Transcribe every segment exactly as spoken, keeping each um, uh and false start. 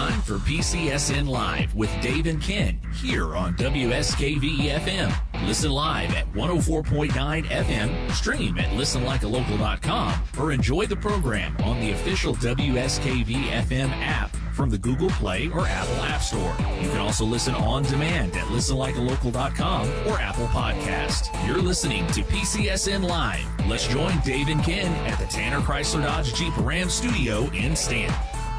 time for P C S N Live with Dave and Ken here on W S K V F M. Listen live at one oh four point nine F M, stream at listen like a local dot com, or enjoy the program on the official W S K V F M app from the Google Play or Apple App Store. You can also listen on demand at listen like a local dot com or Apple Podcast. You're listening to P C S N Live. Let's join Dave and Ken at the Tanner Chrysler Dodge Jeep Ram Studio in Stanton.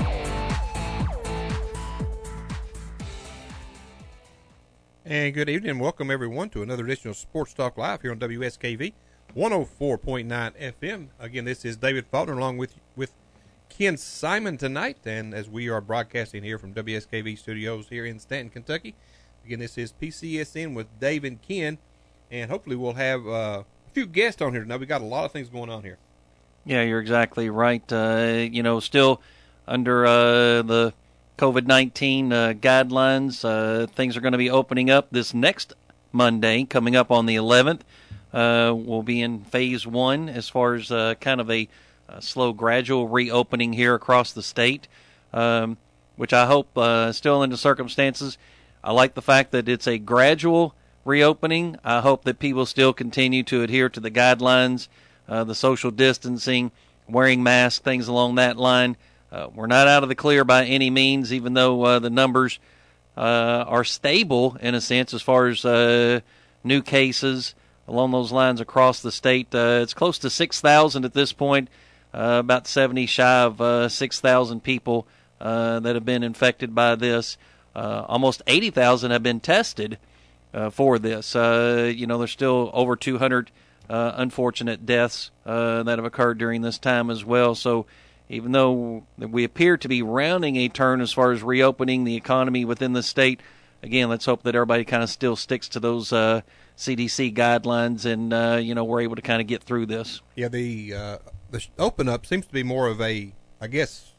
And good evening and welcome everyone to another edition of Sports Talk Live here on W S K V one oh four point nine F M. Again, this is David Faulkner along with with Ken Simon tonight, and as we are broadcasting here from W S K V Studios here in Stanton, Kentucky. Again, this is P C S N with Dave and Ken, and hopefully we'll have uh, a few guests on here tonight. We got a lot of things going on here. Yeah, you're exactly right. Uh, you know, still under uh, the COVID nineteen uh, guidelines, uh, things are going to be opening up this next Monday, coming up on the eleventh. Uh, we'll be in phase one as far as uh, kind of a, a slow, gradual reopening here across the state, um, which I hope uh, still in the circumstances. I like the fact that it's a gradual reopening. I hope that people still continue to adhere to the guidelines, uh, the social distancing, wearing masks, things along that line. Uh, we're not out of the clear by any means, even though uh, the numbers uh, are stable in a sense as far as uh, new cases along those lines across the state. Uh, it's close to six thousand at this point, uh, about seventy shy of uh, six thousand people uh, that have been infected by this. Uh, almost eighty thousand have been tested uh, for this. Uh, you know, there's still over two hundred uh, unfortunate deaths uh, that have occurred during this time as well. So even though we appear to be rounding a turn as far as reopening the economy within the state, again, let's hope that everybody kind of still sticks to those uh, C D C guidelines and, uh, you know, we're able to kind of get through this. Yeah, the uh, the open up seems to be more of a, I guess,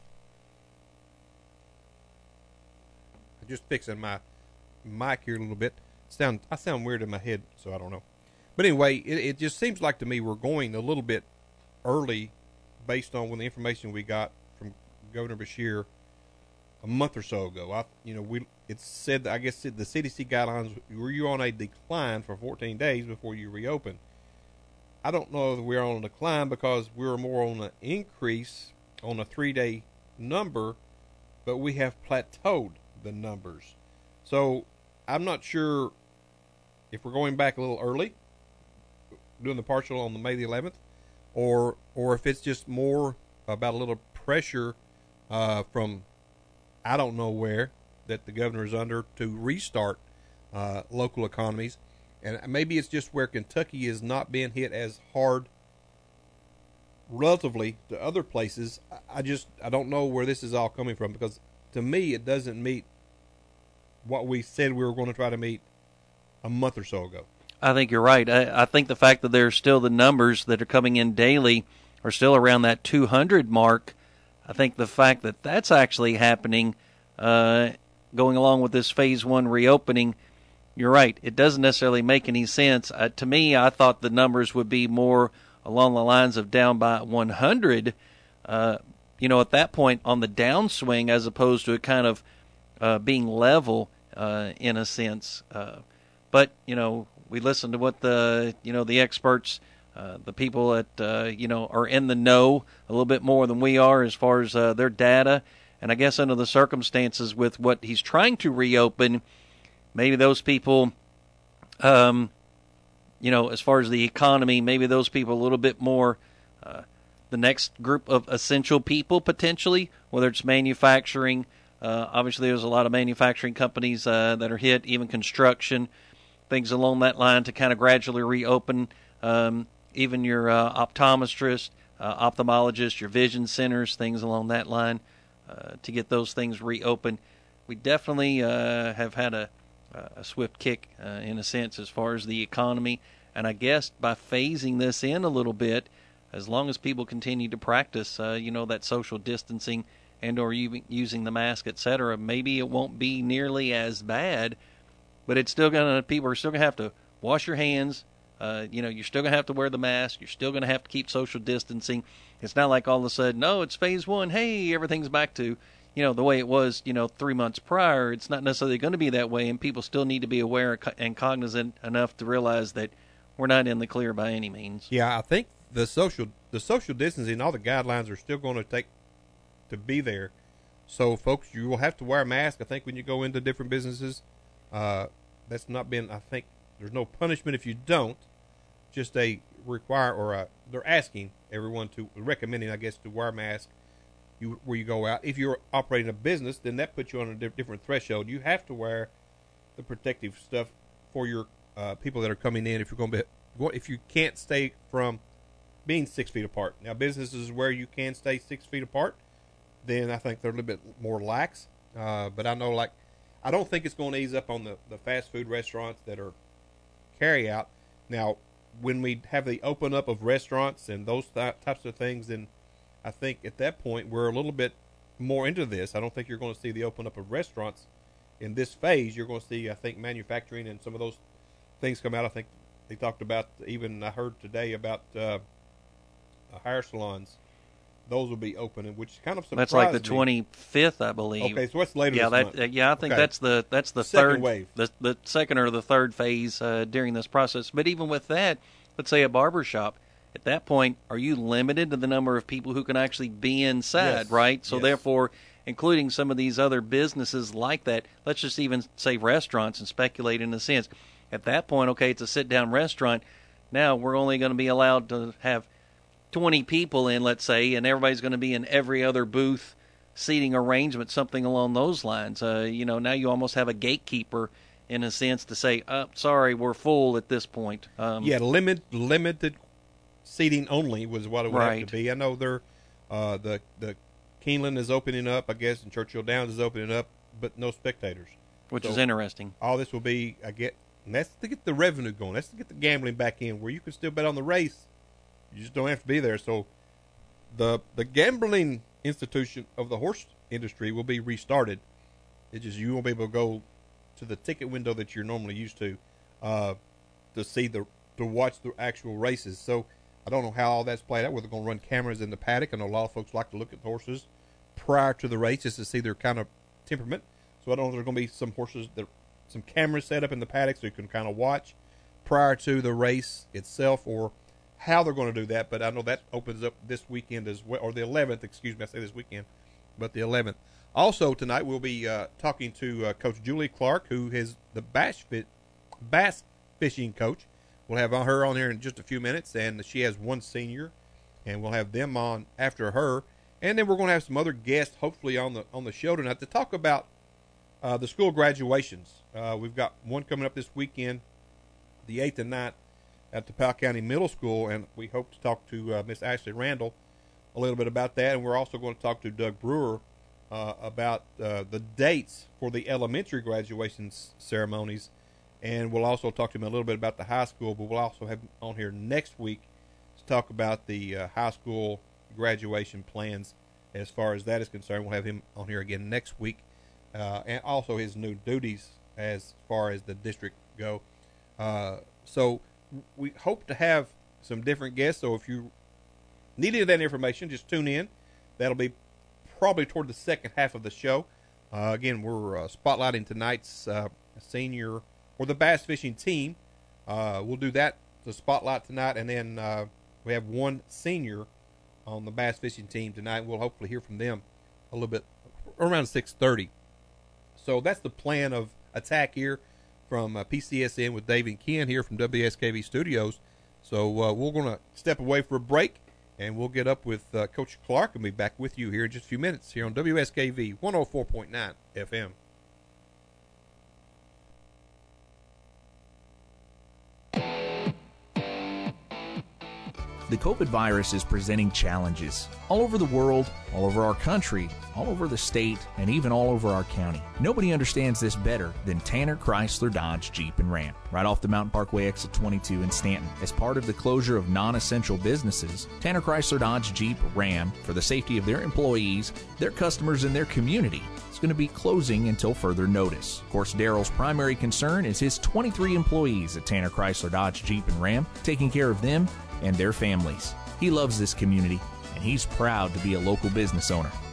I'm just fixing my mic here a little bit. Sound I sound weird in my head, so I don't know. But anyway, it, it just seems like to me we're going a little bit early based on when the information we got from Governor Beshear a month or so ago. I, you know, we it said, I guess the C D C guidelines were you on a decline for fourteen days before you reopen. I don't know if we're on a decline because we're more on an increase on a three-day number, but we have plateaued the numbers. So I'm not sure if we're going back a little early, doing the partial on the May the eleventh, or or if it's just more about a little pressure uh, from I don't know where that the governor is under to restart uh, local economies. And maybe it's just where Kentucky is not being hit as hard relatively to other places. I just I don't know where this is all coming from, because to me it doesn't meet what we said we were going to try to meet a month or so ago. I think you're right. I, I think the fact that there's still the numbers that are coming in daily are still around that two hundred mark. I think the fact that that's actually happening, uh, going along with this phase one reopening, you're right. It doesn't necessarily make any sense. Uh, to me, I thought the numbers would be more along the lines of down by one hundred, uh, you know, at that point on the downswing, as opposed to it kind of uh, being level uh, in a sense. Uh, but, you know, we listen to what the, you know, the experts, uh, the people that, uh, you know, are in the know a little bit more than we are as far as uh, their data. And I guess under the circumstances with what he's trying to reopen, maybe those people, um, you know, as far as the economy, maybe those people a little bit more, uh, the next group of essential people potentially, whether it's manufacturing. Uh, obviously, there's a lot of manufacturing companies uh, that are hit, even construction, things along that line to kind of gradually reopen. Um, even your uh, optometrist, uh, ophthalmologist, your vision centers, things along that line uh, to get those things reopened. We definitely uh, have had a, a swift kick uh, in a sense as far as the economy. And I guess by phasing this in a little bit, as long as people continue to practice, uh, you know, that social distancing and or u- using the mask, et cetera, maybe it won't be nearly as bad. But it's still gonna. People are still gonna have to wash your hands. Uh, you know, you're still gonna have to wear the mask. You're still gonna have to keep social distancing. It's not like all of a sudden, no, it's phase one. Hey, everything's back to, you know, the way it was, you know, three months prior. It's not necessarily going to be that way, and people still need to be aware and cognizant enough to realize that we're not in the clear by any means. Yeah, I think the social the social distancing, all the guidelines are still going to take to be there. So, folks, you will have to wear a mask, I think, when you go into different businesses. Uh, that's not been, I think, there's no punishment if you don't. Just a require, or a, they're asking everyone to, recommending, I guess, to wear a mask you, where you go out. If you're operating a business, then that puts you on a di- different threshold. You have to wear the protective stuff for your uh, people that are coming in if you're going to be, if you can't stay from being six feet apart. Now, businesses where you can stay six feet apart, then I think they're a little bit more lax. Uh, but I know, like, I don't think it's going to ease up on the, the fast food restaurants that are carry out. Now, when we have the open up of restaurants and those th- types of things, then I think at that point we're a little bit more into this. I don't think you're going to see the open up of restaurants in this phase. You're going to see, I think, manufacturing and some of those things come out. I think they talked about, even I heard today about uh, hair salons. Those will be open, which kind of surprised That's like the me. twenty-fifth, I believe. Okay, so what's later yeah, this that, month? uh, yeah, I think Okay. that's the that's the Second third wave. the the second or the third phase uh, during this process. But even with that, let's say a barber shop, at that point, are you limited to the number of people who can actually be inside, Yes. right? So Yes. therefore, including some of these other businesses like that, let's just even say restaurants and speculate in a sense. At that point, okay, it's a sit-down restaurant. Now we're only going to be allowed to have twenty people in, let's say, and everybody's going to be in every other booth seating arrangement, something along those lines. Uh, you know, now you almost have a gatekeeper in a sense to say, oh, sorry, we're full at this point. Um, Yeah, limit limited seating only was what it would Right. have to be. I know they're uh, the the Keeneland is opening up, I guess, and Churchill Downs is opening up, but no spectators. which So is interesting. all this will be, I get, and that's to get the revenue going. That's to get the gambling back in, where you can still bet on the race. You just don't have to be there. So the the gambling institution of the horse industry will be restarted. It's just you won't be able to go to the ticket window that you're normally used to uh, to see the to watch the actual races. So I don't know how all that's played out. Whether they're going to run cameras in the paddock. I know a lot of folks like to look at the horses prior to the race just to see their kind of temperament. So I don't know if there's going to be some horses that some cameras set up in the paddock so you can kind of watch prior to the race itself, or how they're going to do that. But I know that opens up this weekend as well, or the eleventh, excuse me, I say this weekend, but the eleventh. Also tonight we'll be uh, talking to uh, Coach Julie Clark, who is the bass, fit, bass fishing coach. We'll have her on here in just a few minutes, and she has one senior, and we'll have them on after her. And then we're going to have some other guests, hopefully, on the on the show tonight to talk about uh, the school graduations. Uh, we've got one coming up this weekend, the eighth and ninth, at the Powell County Middle School, and we hope to talk to uh, Miss Ashley Randall a little bit about that. And we're also going to talk to Doug Brewer uh, about uh, the dates for the elementary graduation s- ceremonies. And we'll also talk to him a little bit about the high school, but we'll also have him on here next week to talk about the uh, high school graduation plans as far as that is concerned. We'll have him on here again next week, uh, and also his new duties as far as the district go. Uh, so we hope to have some different guests. So if you need any of that information, just tune in. That'll be probably toward the second half of the show. Uh, again, we're uh, spotlighting tonight's uh, senior or the bass fishing team. Uh, we'll do that to spotlight tonight, and then uh, we have one senior on the bass fishing team tonight. We'll hopefully hear from them a little bit around six thirty. So that's the plan of attack here from uh, P C S N with Dave and Ken here from W S K V Studios. So uh, we're going to step away for a break, and we'll get up with uh, Coach Clark and be back with you here in just a few minutes here on W S K V one oh four point nine F M. The COVID virus is presenting challenges all over the world, all over our country, all over the state, and even all over our county. Nobody understands this better than Tanner Chrysler Dodge Jeep and Ram, right off the Mountain Parkway exit twenty-two in Stanton. As part of the closure of non-essential businesses, Tanner Chrysler Dodge Jeep Ram, for the safety of their employees, their customers, and their community, is going to be closing until further notice. Of course, Daryl's primary concern is his twenty-three employees at Tanner Chrysler Dodge Jeep and Ram, taking care of them and their families. He loves this community, and he's proud to be a local business owner.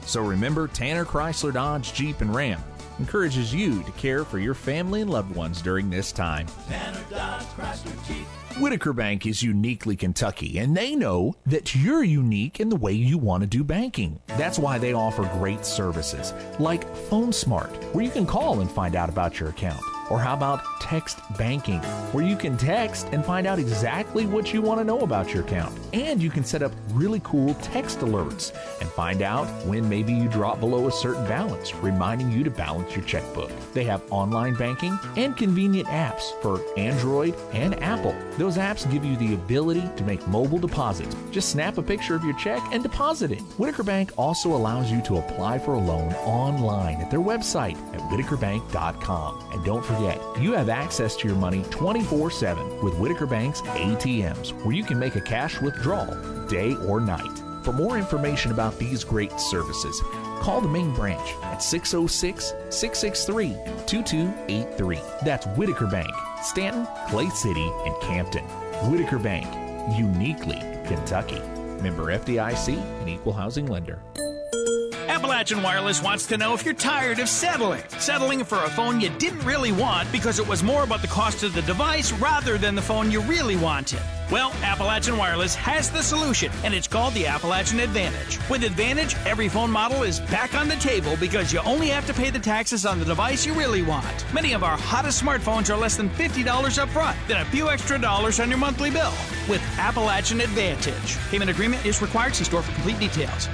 So remember, Tanner Chrysler Dodge Jeep and Ram encourages you to care for your family and loved ones during this time. Tanner Dodge Chrysler Jeep. Whitaker Bank is uniquely Kentucky, and they know that you're unique in the way you want to do banking. That's why they offer great services like Phone Smart, where you can call and find out about your account. Or how about text banking, where you can text and find out exactly what you want to know about your account. And you can set up really cool text alerts and find out when maybe you drop below a certain balance, reminding you to balance your checkbook. They have online banking and convenient apps for Android and Apple. Those apps give you the ability to make mobile deposits. Just snap a picture of your check and deposit it. Whitaker Bank also allows you to apply for a loan online at their website at whitaker bank dot com. And don't forget, you have access to your money twenty-four seven with Whitaker Bank's A T Ms, where you can make a cash withdrawal day or night. For more information about these great services, call the main branch at six oh six, six six three, two two eight three. That's Whitaker Bank, Stanton, Clay City, and Campton. Whitaker Bank, uniquely Kentucky. Member F D I C, an equal housing lender. Appalachian Wireless wants to know if you're tired of settling. Settling for a phone you didn't really want because it was more about the cost of the device rather than the phone you really wanted. Well, Appalachian Wireless has the solution, and it's called the Appalachian Advantage. With Advantage, every phone model is back on the table because you only have to pay the taxes on the device you really want. Many of our hottest smartphones are less than fifty dollars up front, then a few extra dollars on your monthly bill. With Appalachian Advantage. Payment agreement is required. See store for complete details.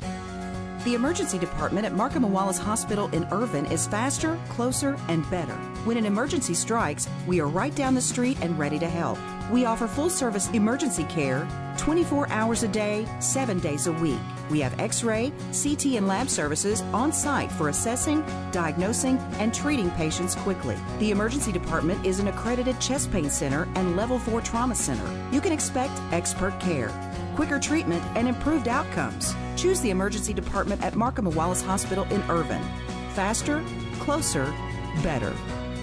The emergency department at Markham Wallace Hospital in Irvin is faster, closer, and better. When an emergency strikes, we are right down the street and ready to help. We offer full-service emergency care twenty-four hours a day, seven days a week. We have X-ray, C T, and lab services on site for assessing, diagnosing, and treating patients quickly. The emergency department is an accredited chest pain center and level four trauma center. You can expect expert care, quicker treatment, and improved outcomes. Choose the emergency department at Markham Wallace Hospital in Irvin. Faster, closer, better.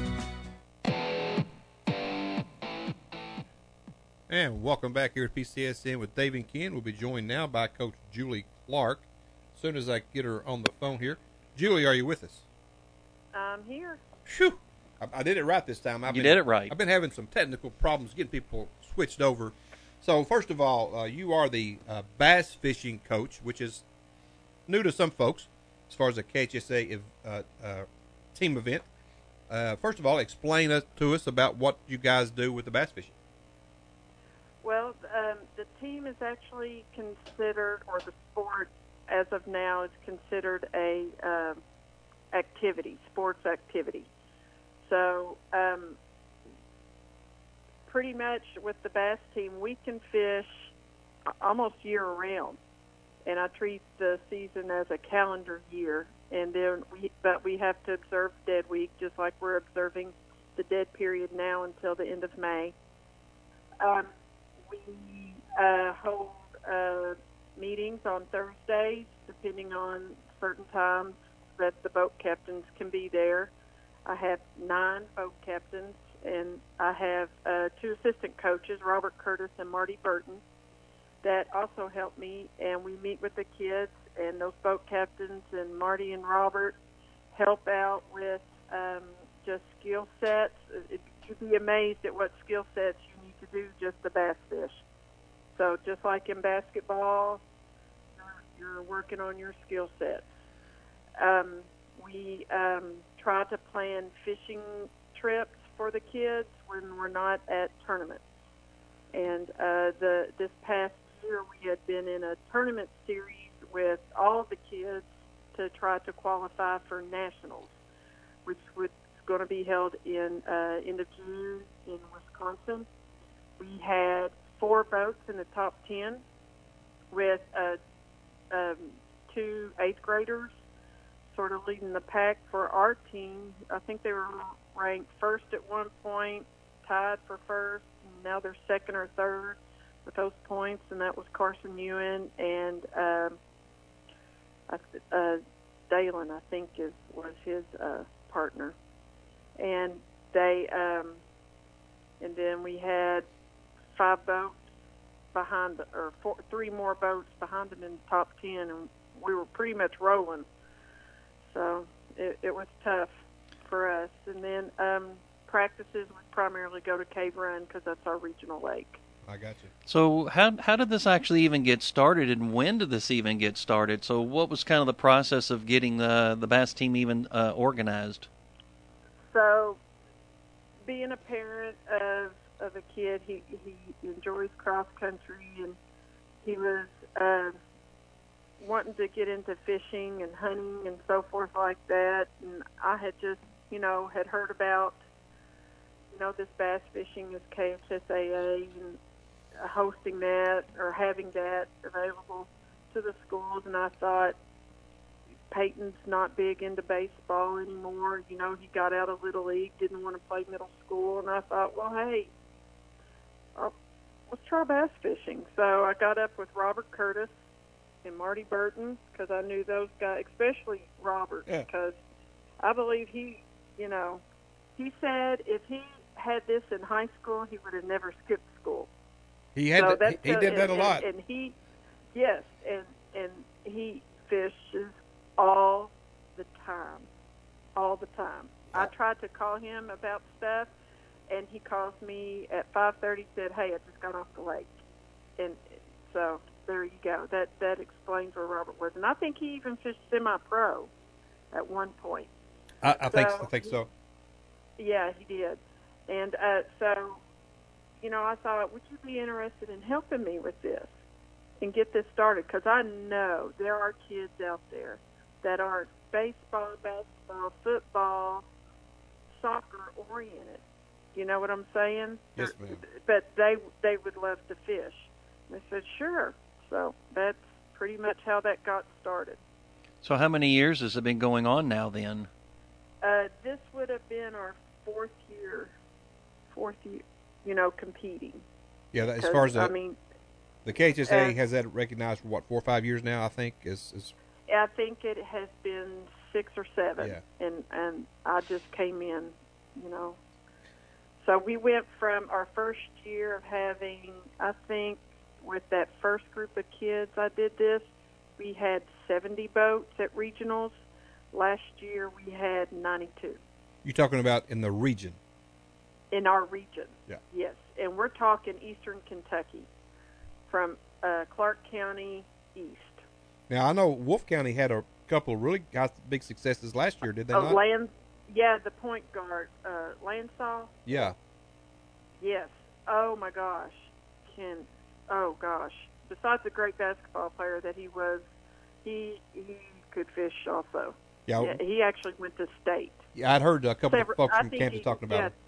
And welcome back here at P C S N with Dave and Ken. We'll be joined now by Coach Julie Clark. As soon as I get her on the phone here. Julie, are you with us? I'm here. Phew. I, I did it right this time. I've You been, did it right. I've been having some technical problems getting people switched over. So, first of all, uh, you are the uh, bass fishing coach, which is new to some folks as far as a K H S A uh, uh, team event. Uh, first of all, explain us, to us about what you guys do with the bass fishing. Well, um, the team is actually considered, or the sport as of now is considered a um, activity, sports activity. So um, pretty much with the bass team, we can fish almost year-round. And I treat the season as a calendar year. And then we, but we have to observe dead week, just like we're observing the dead period now until the end of May. Um, we uh, hold uh, meetings on Thursdays, depending on certain times that the boat captains can be there. I have nine boat captains, and I have uh, two assistant coaches, Robert Curtis and Marty Burton, that also help me, and we meet with the kids, and those boat captains and Marty and Robert help out with um, just skill sets. It, you'd be amazed at what skill sets you need to do just to bass fish. So just like in basketball, you're, you're working on your skill sets. Um, we um, try to plan fishing trips for the kids when we're not at tournaments. And uh, the this past year we had been in a tournament series with all of the kids to try to qualify for nationals, which was going to be held in uh, end of June in Wisconsin. We had four boats in the top ten with uh, um, two eighth graders sort of leading the pack for our team. I think they were ranked first at one point, tied for first, and now they're second or third with those points, and that was Carson Ewan and um, uh, Dalen, I think, is was his uh, partner. And they, um, and then we had five boats behind, the, or four, three more boats behind them in the top ten, and we were pretty much rolling. So it, it was tough for us. And then um, practices would primarily go to Cave Run because that's our regional lake. I got you. So how how did this actually even get started, and when did this even get started? So what was kind of the process of getting the the bass team even uh, organized? So being a parent of of a kid, he he enjoys cross country, and he was uh, wanting to get into fishing and hunting and so forth like that. And I had just, you know, had heard about, you know, this bass fishing, this K H S A A, and hosting that or having that available to the schools. And I thought, Peyton's not big into baseball anymore. You know, he got out of Little League, didn't want to play middle school. And I thought, well, hey, I'll, let's try bass fishing. So I got up with Robert Curtis and Marty Burton because I knew those guys, especially Robert, Yeah. because I believe he, you know, he said if he had this in high school, he would have never skipped school. He had So that, that's, he, he uh, did that a and, lot. And, and he, yes, and and he fishes all the time, all the time. I tried to call him about stuff, and he calls me at five thirty. Said, "Hey, I just got off the lake," and so there you go. That that explains where Robert was, and I think he even fished semi-pro at one point. I, I think So I think so. Yeah, he did, and uh, so. You know, I thought, would you be interested in helping me with this and get this started? Because I know there are kids out there that are baseball, basketball, football, soccer oriented. You know what I'm saying? Yes, They're- ma'am. But they they would love to fish. And I said, sure. So that's pretty much how that got started. So how many years has it been going on now then? Uh, this would have been our fourth year, fourth year. You know, competing. Yeah, that, as far as the, I mean, the K H S A uh, has that recognized for what, four or five years now, I think. Is, is I think it has been six or seven, Yeah. and and I just came in, you know. So we went from our first year of having, I think, with that first group of kids I did this, we had seventy boats at regionals. Last year we had ninety-two. you're talking about in the region? In our region, Yeah. yes. And we're talking eastern Kentucky, from uh, Clark County east. Now, I know Wolf County had a couple of really got big successes last year, did they Oh, not? Land, yeah, the point guard, uh, Landsaw. Yeah. Yes. Oh, my gosh. Ken, oh, gosh. Besides the great basketball player that he was, he he could fish also. Yeah, Yeah, he actually went to state. yeah I'd heard a couple Several- of folks I from think Kansas he- talking about yeah, it.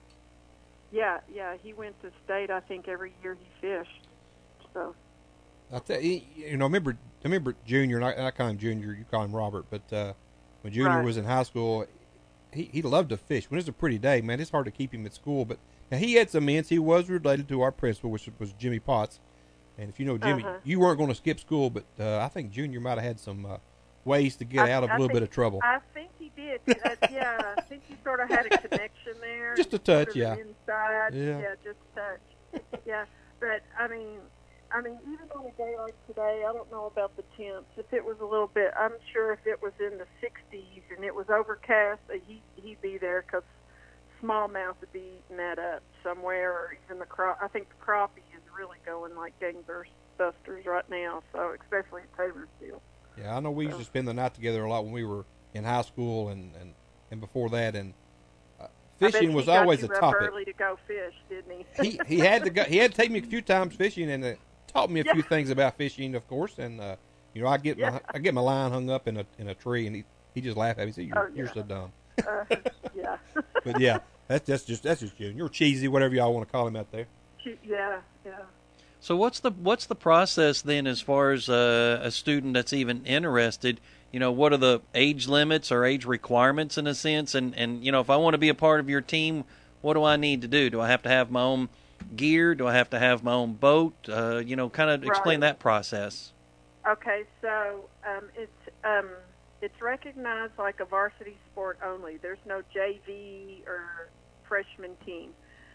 Yeah, yeah, he went to state, I think, every year he fished. So, I tell you, you know, I remember, I remember Junior, and I, I call him Junior, you call him Robert, but uh, when Junior Right. was in high school, he, he loved to fish. When it's a pretty day, man, it's hard to keep him at school. But now he had some ends. He was related to our principal, which was Jimmy Potts. And if you know Jimmy, Uh-huh. you weren't going to skip school, but uh, I think Junior might have had some uh, ways to get I- out of a I little bit think- of trouble. I think he did. Uh, yeah, I think he sort of had a connection there. Just a touch, Sort of yeah. Inside, Yeah. just a touch. Yeah, but I mean, I mean, even on a day like today, I don't know about the temps. If it was a little bit, I'm sure if it was in the sixties and it was overcast, uh, he he'd be there because smallmouth would be eating that up somewhere, or even the crop. I think the crappie is really going like gangbusters right now. So especially at Taylorsville. Yeah, I know we used to spend the night together a lot when we were in high school and, and, and before that, and uh, I bet fishing he was got always you a up topic. early to go fish, didn't he? he he had to go. He had to take me a few times fishing and uh, taught me a Yeah. few things about fishing, of course. And uh, you know, I get Yeah. my I get my line hung up in a in a tree, and he he just laughed at me. He said, "You're, Oh, you're yeah. so dumb." uh, yeah. But yeah, that's that's just that's just June. You're cheesy, whatever y'all want to call him out there. Yeah, yeah. So what's the what's the process then, as far as uh, a student that's even interested? You know, what are the age limits or age requirements in a sense? And, and you know, if I want to be a part of your team, what do I need to do? Do I have to have my own gear? Do I have to have my own boat? Uh, you know, kind of explain Right. that process. Okay, so um, it's um, it's recognized like a varsity sport only. There's no J V or freshman team.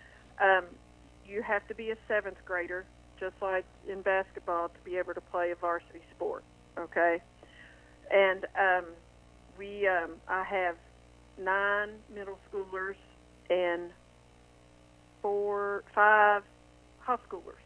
Um, you have to be a seventh grader, just like in basketball, to be able to play a varsity sport. Okay, And um, we, um, I have nine middle schoolers and four, five high schoolers.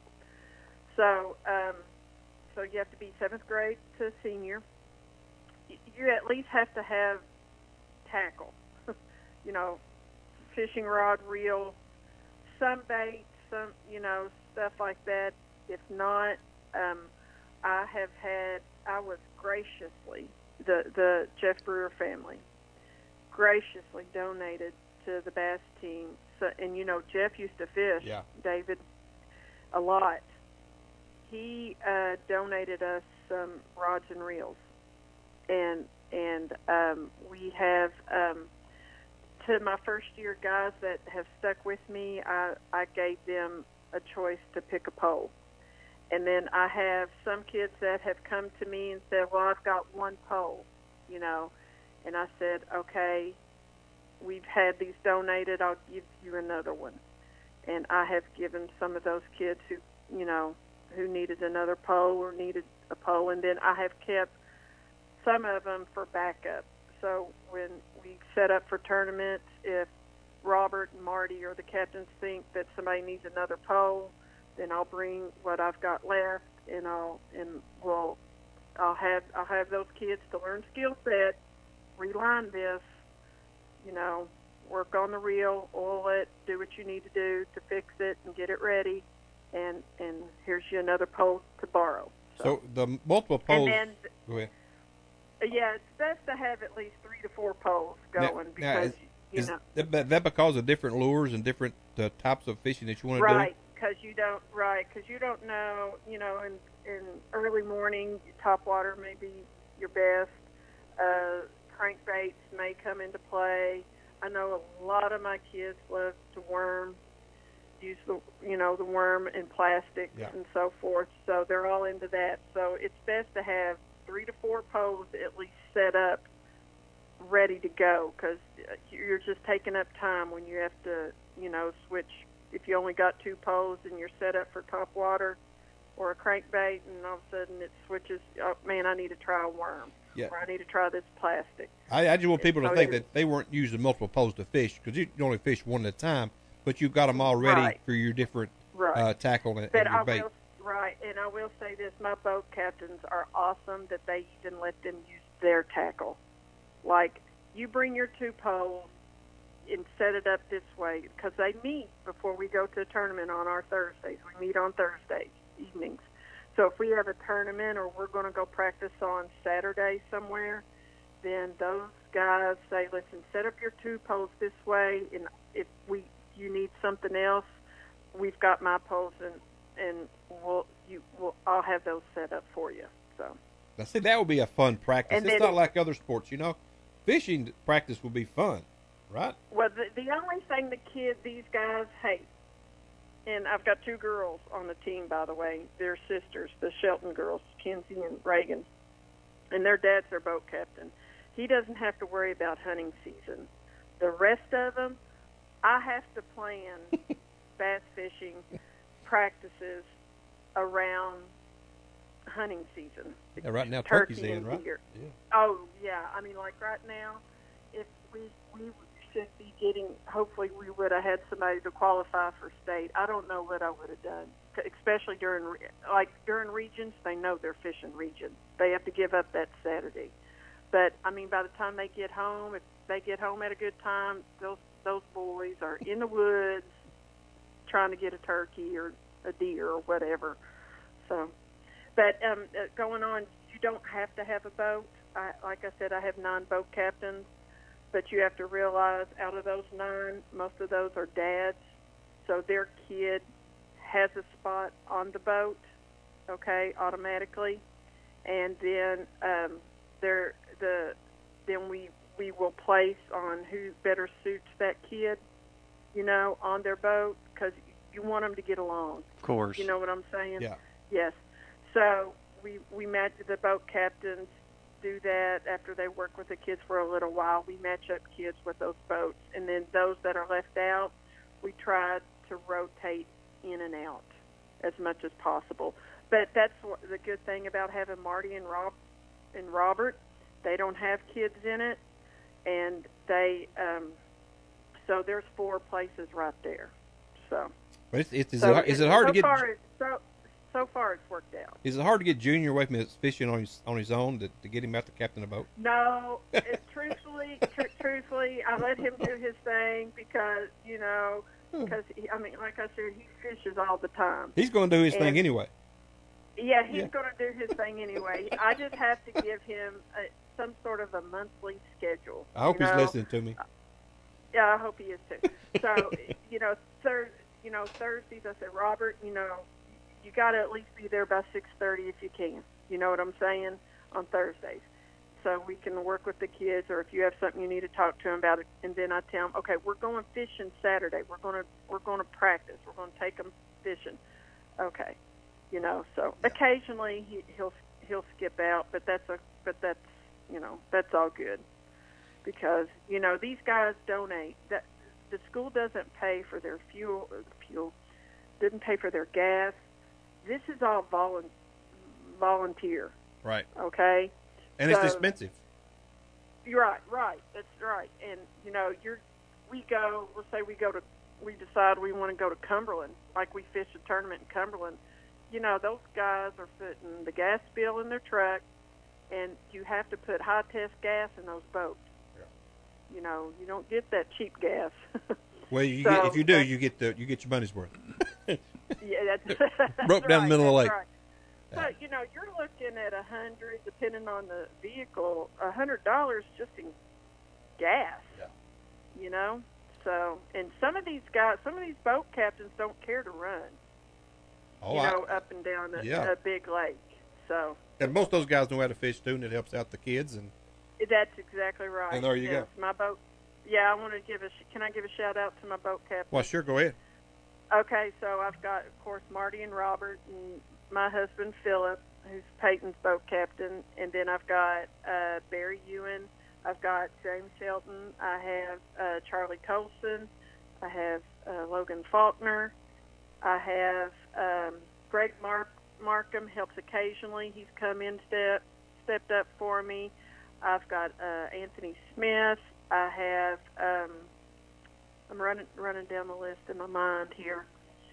So, um, so you have to be seventh grade to senior. You at least have to have tackle, you know, fishing rod, reel, some bait, some, you know, stuff like that. If not, um, I have had, I was graciously, the, the Jeff Brewer family, graciously donated to the bass team. So, and, you know, Jeff used to fish, yeah. David, a lot. He uh, donated us some rods and reels. And and um, we have, um, to my first year guys that have stuck with me, I, I gave them a choice to pick a pole. And then I have some kids that have come to me and said, well, I've got one pole, you know. And I said, okay, we've had these donated, I'll give you another one. And I have given some of those kids who, you know, who needed another pole or needed a pole. And then I have kept some of them for backup. So when we set up for tournaments, if Robert and Marty or the captains think that somebody needs another pole, then I'll bring what I've got left, and I'll and we'll I'll have I'll have those kids to learn skill set, reline this, you know, work on the reel, oil it, do what you need to do to fix it and get it ready, and and here's you another pole to borrow. So, so the multiple poles. And then, go ahead. Yeah, it's best to have at least three to four poles going now, because, now is, you is know. That, that because of different lures and different uh, types of fishing that you want to right, do? Because you don't, right, because you don't know, you know, in, in early morning, top water may be your best. Uh, crankbaits may come into play. I know a lot of my kids love to worm, use the, you know, the worm in plastic yeah. and so forth, so they're all into that. So it's best to have three to four poles at least set up, ready to go, because you're just taking up time when you have to, you know, switch. If you only got two poles and you're set up for top water or a crankbait, and all of a sudden it switches, oh, man, I need to try a worm, yeah. or I need to try this plastic. I, I just want people and to so think that they weren't using multiple poles to fish, because you only fish one at a time, but you've got them all ready right. for your different right. uh, tackle and, but and your I bait. Will, right, and I will say this, my boat captains are awesome that they even let them use their tackle. Like, you bring your two poles and set it up this way, because they meet before we go to a tournament on our Thursdays. We meet on Thursdays evenings. So if we have a tournament or we're going to go practice on Saturday somewhere, then those guys say, listen, set up your two poles this way, and if we you need something else, we've got my poles, and and we'll you we'll I'll have those set up for you. So now, see, that would be a fun practice. And it's then, not like other sports, you know. Fishing practice would be fun, right? Well, the, the only thing the kids, these guys hate, and I've got two girls on the team, by the way. They're sisters, the Shelton girls, Kenzie and Reagan, and their dad's their boat captain. He doesn't have to worry about hunting season. The rest of them, I have to plan bass fishing practices around hunting season. Yeah, right now Turkey turkey's in, right? Deer. Yeah. Oh, yeah. I mean, like right now, if we we should be getting, hopefully we would have had somebody to qualify for state. I don't know what I would have done, especially during, like during regions, they know they're fishing regions. They have to give up that Saturday. But, I mean, by the time they get home, if they get home at a good time, those those boys are in the woods trying to get a turkey or a deer or whatever. So, but um, uh, going on, you don't have to have a boat. I, like I said, I have nine boat captains, but you have to realize out of those nine, most of those are dads, so their kid has a spot on the boat, okay, automatically, and then um, they're, the then we we will place on who better suits that kid, you know, on their boat, because you want them to get along. Of course. You know what I'm saying? Yeah. Yes. So we we match the boat captains do that after they work with the kids for a little while. We match up kids with those boats, and then those that are left out, we try to rotate in and out as much as possible. But that's what, the good thing about having Marty and Rob and Robert. They don't have kids in it, and they um, so there's four places right there. So, but it's, it's, is, so it, is it hard so to get? Far, so so far, it's worked out. Is it hard to get Junior away from his fishing on his on his own to, to get him out to captain a boat? No, it, truthfully, tr- truthfully, I let him do his thing because you know, because I mean, like I said, he fishes all the time. He's going to do his and, thing anyway. Yeah, he's Yeah. going to do his thing anyway. I just have to give him a, some sort of a monthly schedule. I hope you he's know? listening to me. Yeah, I hope he is too. So, you know, thir- you know, Thursdays, I said, Robert, you know, you got to at least be there by six thirty if you can. You know what I'm saying? On Thursdays. So we can work with the kids, or if you have something you need to talk to them about it, and then I tell them, okay, we're going fishing Saturday. We're going to we're going to practice. We're going to take them fishing. Okay, you know. So occasionally he, he'll he'll skip out, but that's a but that's you know that's all good because you know these guys donate. That the school doesn't pay for their fuel. Fuel didn't pay for their gas. This is all volun- volunteer. Right. Okay. And it's So- expensive. You're right, right. That's right. And you know, you're we go. Let's say we go to. We decide we want to go to Cumberland, like we fish a tournament in Cumberland. You know, those guys are putting the gas bill in their truck, and you have to put high test gas in those boats. Yeah. You know, you don't get that cheap gas. Well, you So, get, if you do, that's- you get the you get your money's worth. Yeah, that's, that's Broke down the right, middle of the that's lake. Right. So you know, you're looking at a hundred, depending on the vehicle, a hundred dollars just in gas. Yeah. You know, so and some of these guys, some of these boat captains don't care to run. Oh, you I- know, up and down a, Yeah. a big lake. So And most of those guys know how to fish too, and it helps out the kids. And that's exactly right. And there you yes, My boat. Yeah, I want to give a. sh- Can I give a shout out to my boat captain? well, sure, go ahead. Okay, so I've got, of course, Marty and Robert, and my husband Philip, who's Peyton's boat captain, and then I've got uh, Barry Ewan, I've got James Shelton, I have uh, Charlie Colson, I have uh, Logan Faulkner, I have um, Greg Mark Markham helps occasionally. He's come in step stepped up for me. I've got uh, Anthony Smith. I have. Um, I'm running running down the list in my mind here.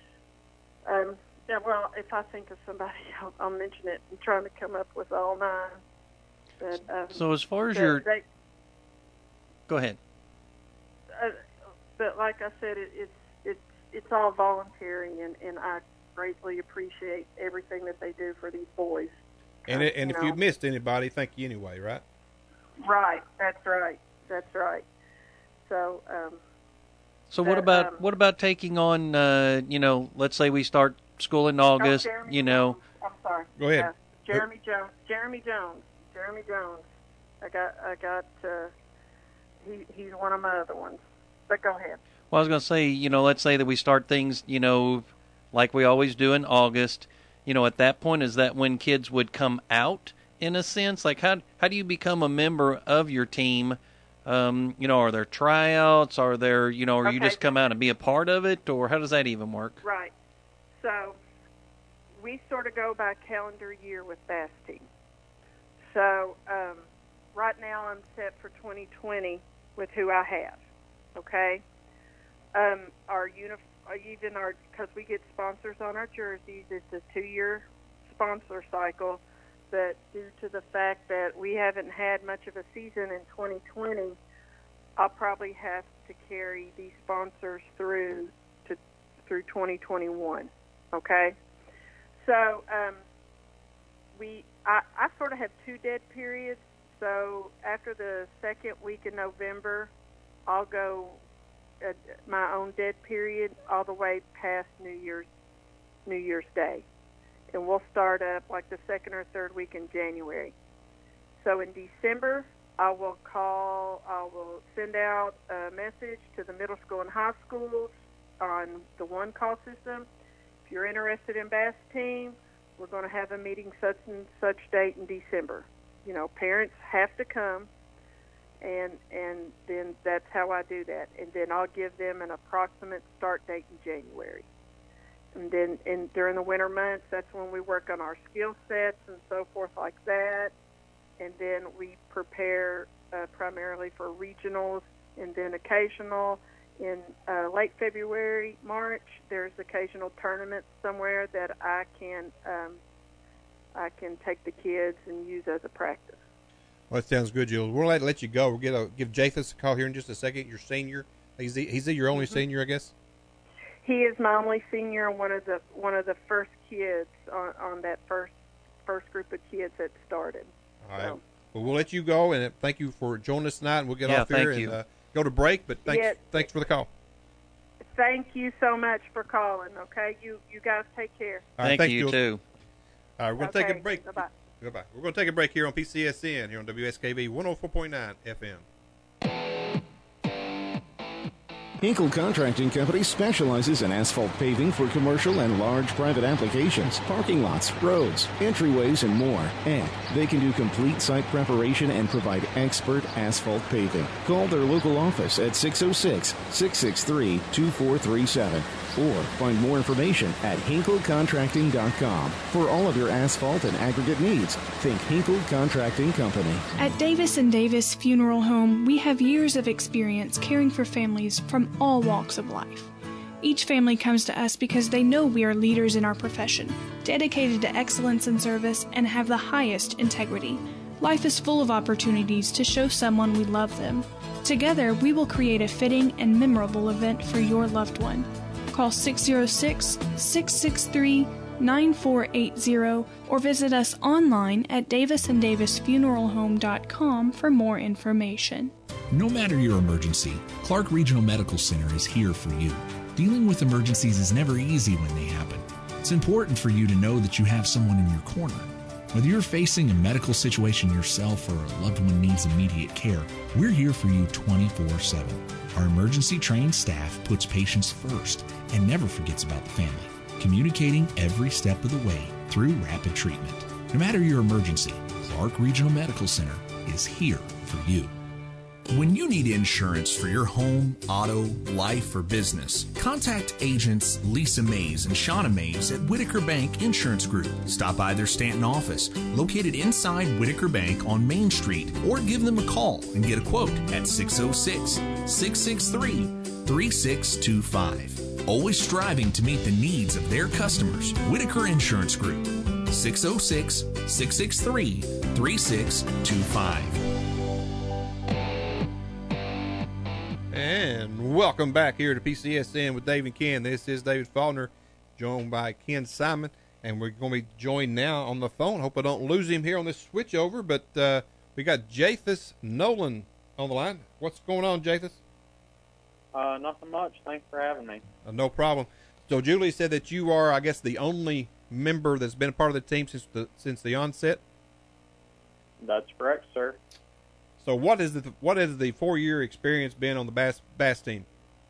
Um, yeah, well, if I think of somebody, I'll, I'll mention it. I'm trying to come up with all nine. But, um, So as far as but your, they, go ahead. uh, but like I said, it, it's it's it's all voluntary, and, and I greatly appreciate everything that they do for these boys. And it, and You if know. you missed anybody, thank you anyway, right? Right, that's right, that's right. So, um, So what But, about um, what about taking on? Uh, you know, let's say we start school in oh, August. Jeremy you know, Jones. I'm sorry. Go ahead. Yeah, Jeremy Jones. Jeremy Jones. Jeremy Jones. I got. I got. Uh, he he's one of my other ones. But go ahead. well, I was going to say, you know, let's say that we start things, you know, like we always do in August. You know, at that point, is that when kids would come out in a sense? Like, how how do you become a member of your team? Um, you know, are there tryouts? Are there, you know, or you Okay. just come out and be a part of it, or how does that even work? Right. So we sort of go by calendar year with Bass Team. So um, right now I'm set for twenty twenty with who I have. Okay. Um, our uni- even our because we get sponsors on our jerseys. It's a two-year sponsor cycle, but due to the fact that we haven't had much of a season in twenty twenty, I'll probably have to carry these sponsors through to through twenty twenty-one. Okay, so um, we I, I sort of have two dead periods. So after the second week in November, I'll go at my own dead period all the way past New Year's New Year's Day, and we'll start up like the second or third week in January. So in December, I will call, I will send out a message to the middle school and high schools on the one call system. If you're interested in Bass Team, we're going to have a meeting such and such date in December. You know, parents have to come, and and then that's how I do that. And then I'll give them an approximate start date in January. And then in, during the winter months, that's when we work on our skill sets and so forth like that. and then we prepare uh, primarily for regionals and then occasional. In uh, late February, March, there's occasional tournaments somewhere that I can um, I can take the kids and use as a practice. Well, that sounds good, Jules. We'll let, let you go. We'll get a, give Japheth a call here in just a second. Your senior. He's he, he's he your only mm-hmm. senior, I guess? He is my only senior, one of the one of the first kids on, on that first first group of kids that started. All right. So. Well, we'll let you go, and thank you for joining us tonight. And we'll get yeah, off here and uh, go to break. But thanks, yeah. thanks for the call. Thank you so much for calling. Okay, you you guys take care. All right, thank thanks, you Jules. too. All right, we're going to okay. take a break. Bye-bye. Goodbye. We're going to take a break here on P C S N here on W S K V one oh four point nine F M. Hinkle Contracting Company specializes in asphalt paving for commercial and large private applications, parking lots, roads, entryways, and more. And they can do complete site preparation and provide expert asphalt paving. Call their local office at six oh six, six six three, two four three seven or find more information at hinkle contracting dot com. For all of your asphalt and aggregate needs, think Hinkle Contracting Company. At Davis and Davis Funeral Home, we have years of experience caring for families from all walks of life. Each family comes to us because they know we are leaders in our profession, dedicated to excellence in service, and have the highest integrity. Life is full of opportunities to show someone we love them. Together, we will create a fitting and memorable event for your loved one. Call six oh six, six six three, nine four eight zero or visit us online at davis and davis funeral home dot com for more information. No matter your emergency, Clark Regional Medical Center is here for you. Dealing with emergencies is never easy when they happen. It's important for you to know that you have someone in your corner. Whether you're facing a medical situation yourself or a loved one needs immediate care, we're here for you twenty-four seven. Our emergency-trained staff puts patients first and never forgets about the family, communicating every step of the way through rapid treatment. No matter your emergency, Clark Regional Medical Center is here for you. When you need insurance for your home, auto, life, or business, contact agents Lisa Mays and Shauna Mays at Whitaker Bank Insurance Group. Stop by their Stanton office, located inside Whitaker Bank on Main Street, or give them a call and get a quote at six oh six, six six three, three six two five. Always striving to meet the needs of their customers, Whitaker Insurance Group, six oh six, six six three, three six two five. And welcome back here to P C S N with Dave and Ken. This is David Faulkner, joined by Ken Simon, and we're going to be joined now on the phone. Hope I don't lose him here on this switchover, but uh, we got Japheth Nolan on the line. What's going on, Japheth? Uh, nothing much. Thanks for having me. Uh, no problem. So Julie said that you are, I guess, the only member that's been a part of the team since the since the onset. That's correct, sir. So what is the what has the four year experience been on the bass bass team?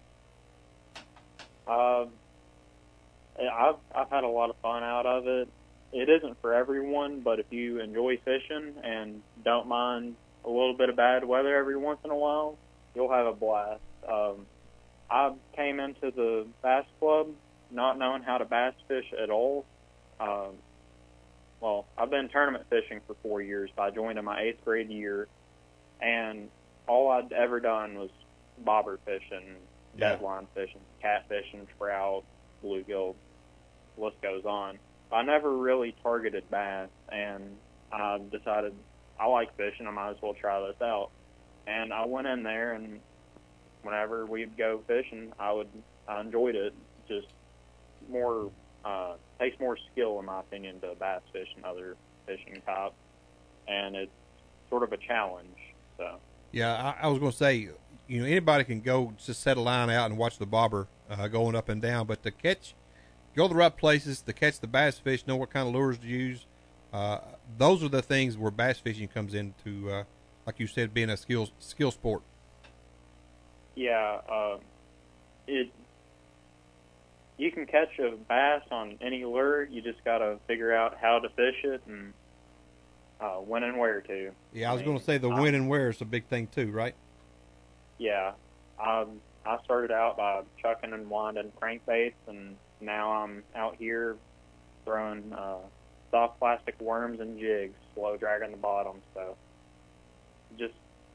Uh, I've I've had a lot of fun out of it. It isn't for everyone, but if you enjoy fishing and don't mind a little bit of bad weather every once in a while, you'll have a blast. Um, I came into the bass club not knowing how to bass fish at all. Um, well, I've been tournament fishing for four years. I joined in my eighth grade year. And all I'd ever done was bobber fishing, yeah. deadline fishing, catfishing, trout, bluegill, the list goes on. I never really targeted bass, and I decided I like fishing, I might as well try this out. And I went in there, and whenever we'd go fishing, I would I enjoyed it. Just more uh, takes more skill, in my opinion, to bass fish and other fishing types, and it's sort of a challenge. So. Yeah, I, I was going to say, you know, anybody can go just set a line out and watch the bobber uh, going up and down, but to catch, go to the right places, to catch the bass fish, know what kind of lures to use, uh, those are the things where bass fishing comes into, uh, like you said, being a skill skill sport. Yeah, uh, it. You can catch a bass on any lure. You just got to figure out how to fish it and Uh, when and where to. Yeah, I was I mean, going to say the when and where is a big thing too, right? Yeah. Um, I started out by chucking and winding crankbaits, and now I'm out here throwing uh, soft plastic worms and jigs, slow dragging the bottom. So just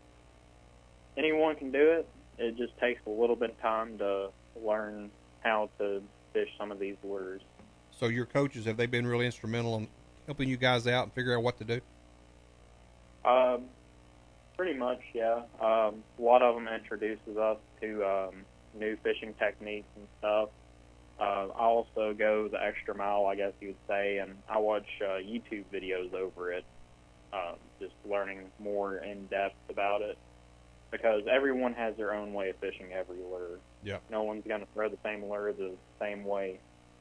anyone can do it. It just takes a little bit of time to learn how to fish some of these lures. So your coaches, have they been really instrumental in helping you guys out and figure out what to do? Um, pretty much, yeah. Um, a lot of them introduces us to um, new fishing techniques and stuff. Uh, I also go the extra mile, I guess you would say, and I watch uh, YouTube videos over it, um, just learning more in depth about it, because everyone has their own way of fishing every lure. Yeah. No one's going to throw the same lure the same way.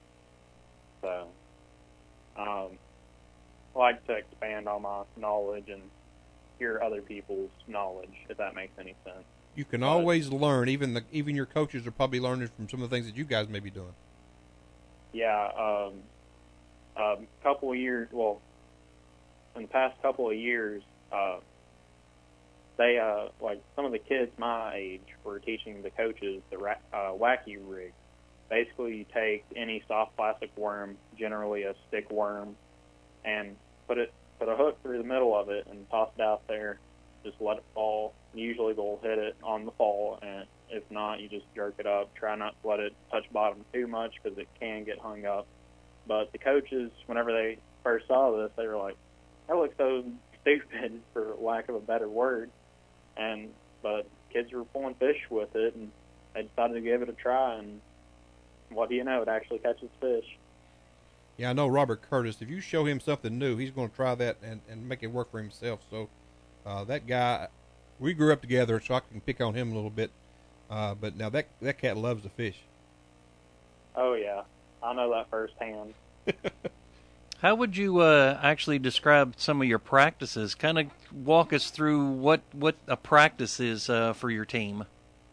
So, um, I like to expand on my knowledge and hear other people's knowledge, if that makes any sense. You can always learn. Even the even your coaches are probably learning from some of the things that you guys may be doing. Yeah, um, a couple of years, well, in the past couple of years, uh, they, uh, like some of the kids my age were teaching the coaches the ra- uh, wacky rig. Basically, you take any soft plastic worm, generally a stick worm, and put it put a hook through the middle of it and toss it out there. Just let it fall. Usually they'll hit it on the fall, and if not, you just jerk it up. Try not to let it touch bottom too much because it can get hung up. But the coaches, whenever they first saw this, they were like, that looks so stupid, for lack of a better word. And but kids were pulling fish with it, and they decided to give it a try, and what do you know, it actually catches fish. Yeah, I know Robert Curtis. If you show him something new, he's going to try that and, and make it work for himself. So uh, that guy, we grew up together, so I can pick on him a little bit. Uh, but now that that cat loves to fish. Oh, yeah. I know that firsthand. How would you uh, actually describe some of your practices? Kind of walk us through what, what a practice is uh, for your team.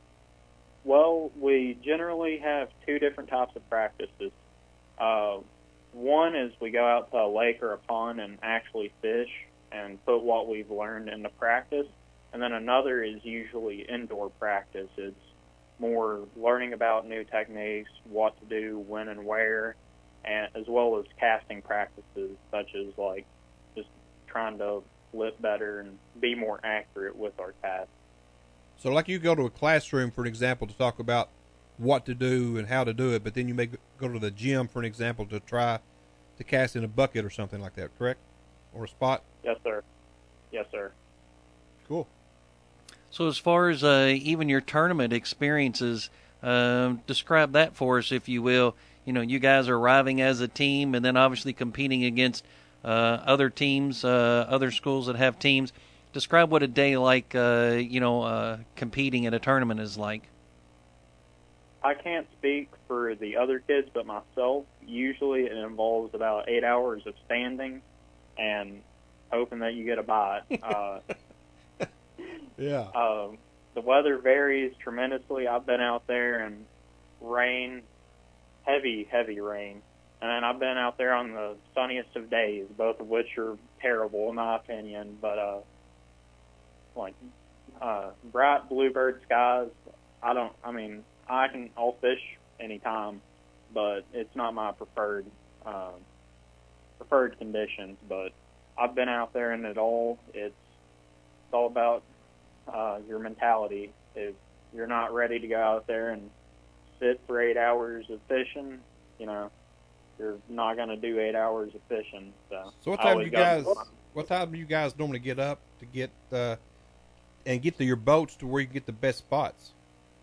Well, we generally have two different types of practices. Uh, one is we go out to a lake or a pond and actually fish and put what we've learned into practice. And then another is usually indoor practice. It's more learning about new techniques, what to do, when and where, and as well as casting practices, such as like just trying to lip better and be more accurate with our cast. So like you go to a classroom, for an example, to talk about what to do and how to do it, but then you may go to the gym, for an example, to try to cast in a bucket or something like that, correct? Or a spot? Yes, sir. Yes, sir. Cool. So as far as uh, even your tournament experiences, uh, describe that for us, if you will. You know, you guys are arriving as a team and then obviously competing against uh, other teams, uh, other schools that have teams. Describe what a day like, uh, you know, uh, competing at a tournament is like. I can't speak for the other kids but myself. Usually it involves about eight hours of standing and hoping that you get a bite. Uh, yeah. Um, the weather varies tremendously. I've been out there in rain, heavy, heavy rain. And I've been out there on the sunniest of days, both of which are terrible in my opinion. But, uh, like, uh, bright bluebird skies, I don't, I mean, I can, I'll fish anytime, but it's not my preferred, um, preferred conditions. But I've been out there in it all. It's, it's all about uh, your mentality. If you're not ready to go out there and sit for eight hours of fishing, you know, you're not going to do eight hours of fishing. So, so what time do you guys? What time do you guys normally get up to get uh, and get to your boats to where you can get the best spots?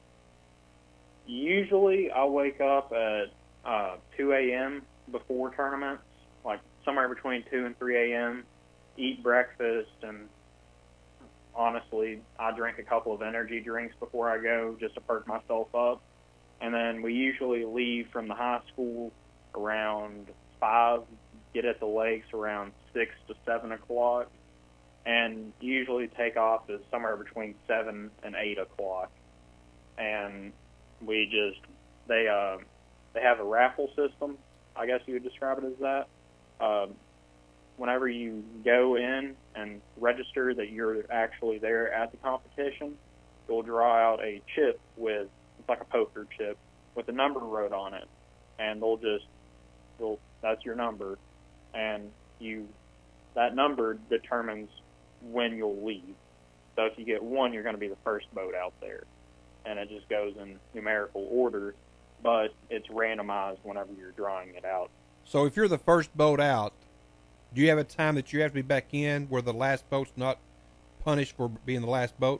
Usually, I wake up at uh, two a.m. before tournaments, like somewhere between two and three a.m. Eat breakfast, and honestly, I drink a couple of energy drinks before I go just to perk myself up. And then we usually leave from the high school around five, get at the lakes around six to seven o'clock, and usually take off is somewhere between seven and eight o'clock. And we just they uh, they have a raffle system, I guess you would describe it as that. Um, whenever you go in and register that you're actually there at the competition, you'll draw out a chip with, it's like a poker chip, with a number wrote on it, and they'll just, they'll, that's your number. And you that number determines when you'll leave. So if you get one, you're going to be the first boat out there, and it just goes in numerical order, but it's randomized whenever you're drawing it out. So if you're the first boat out, do you have a time that you have to be back in where the last boat's not punished for being the last boat?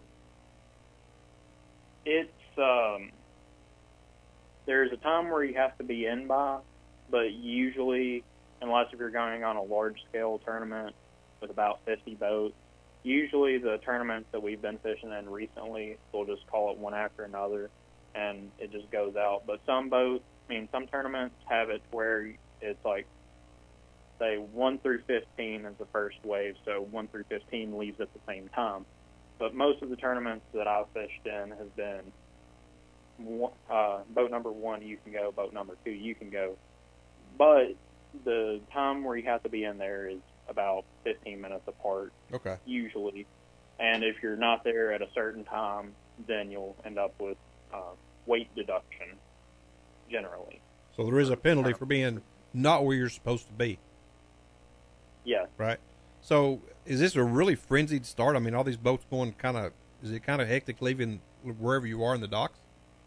It's um, there's a time where you have to be in by, but usually, unless if you're going on a large-scale tournament with about fifty boats, usually the tournaments that we've been fishing in recently, we'll just call it one after another, and it just goes out. But some boats, I mean, some tournaments have it where it's like, say, one through fifteen is the first wave, so one through fifteen leaves at the same time. But most of the tournaments that I've fished in have been uh, boat number one, you can go, boat number two, you can go. But the time where you have to be in there is about fifteen minutes apart, okay, usually. And if you're not there at a certain time, then you'll end up with uh, weight deduction, generally. So there is a penalty for being not where you're supposed to be. Yes. Right. So is this a really frenzied start? I mean, all these boats going kind of, is it kind of hectic leaving wherever you are in the docks?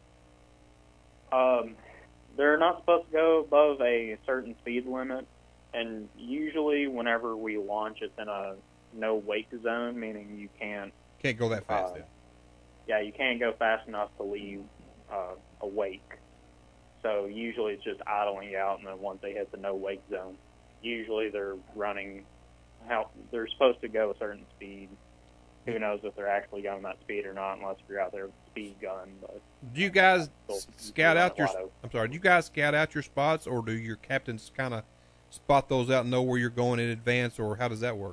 Um, they're not supposed to go above a certain speed limit, and usually whenever we launch, it's in a no wake zone, meaning you can't can't go that fast. Uh, then. Yeah, you can't go fast enough to leave uh, a wake. So usually it's just idling out, and then once they hit the no wake zone, usually they're running how they're supposed to go a certain speed. Who knows if they're actually going that speed or not, unless you're out there with a speed gun. But do you guys scout out your? Lotto. I'm sorry. Do you guys scout out your spots, or do your captains kind of spot those out and know where you're going in advance, or how does that work?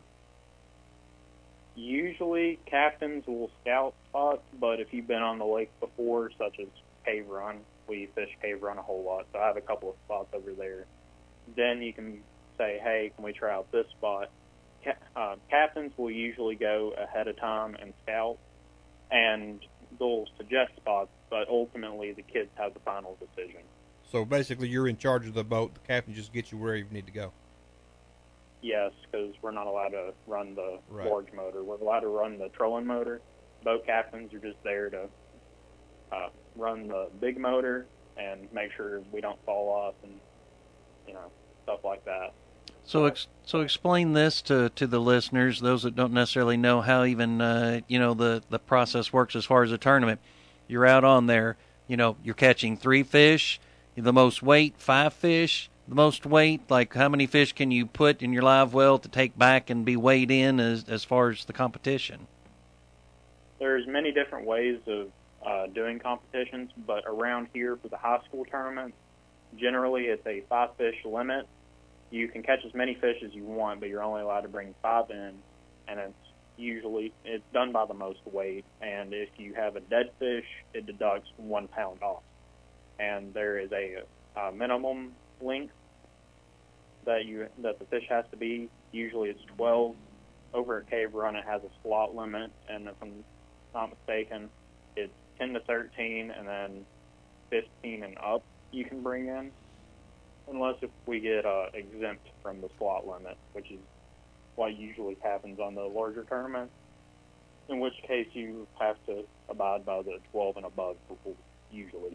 Usually, captains will scout spots, but if you've been on the lake before, such as Cave Run, we fish Cave Run a whole lot, so I have a couple of spots over there. Then you can say, hey, can we try out this spot? Uh, captains will usually go ahead of time and scout, and they'll suggest spots, but ultimately the kids have the final decision. So basically you're in charge of the boat. The captain just gets you where you need to go. Yes, because we're not allowed to run the right. large motor. We're allowed to run the trolling motor. Boat captains are just there to uh, run the big motor and make sure we don't fall off and, you know, stuff like that. So, ex- so explain this to, to the listeners, those that don't necessarily know how even uh, you know the, the process works as far as a tournament. You're out on there, you know, you're catching three fish, the most weight, five fish, the most weight. Like how many fish can you put in your live well to take back and be weighed in as as far as the competition? There's many different ways of uh, doing competitions, but around here for the high school tournaments, generally it's a five fish limit. You can catch as many fish as you want, but you're only allowed to bring five in, and it's usually it's done by the most weight. And if you have a dead fish, it deducts one pound off. And there is a, a minimum length that you that the fish has to be. Usually it's twelve. Over at Cave Run, it has a slot limit, and if I'm not mistaken, it's ten to thirteen, and then fifteen and up you can bring in. Unless if we get uh, exempt from the slot limit, which is what usually happens on the larger tournaments, in which case you have to abide by the twelve and above rules, usually.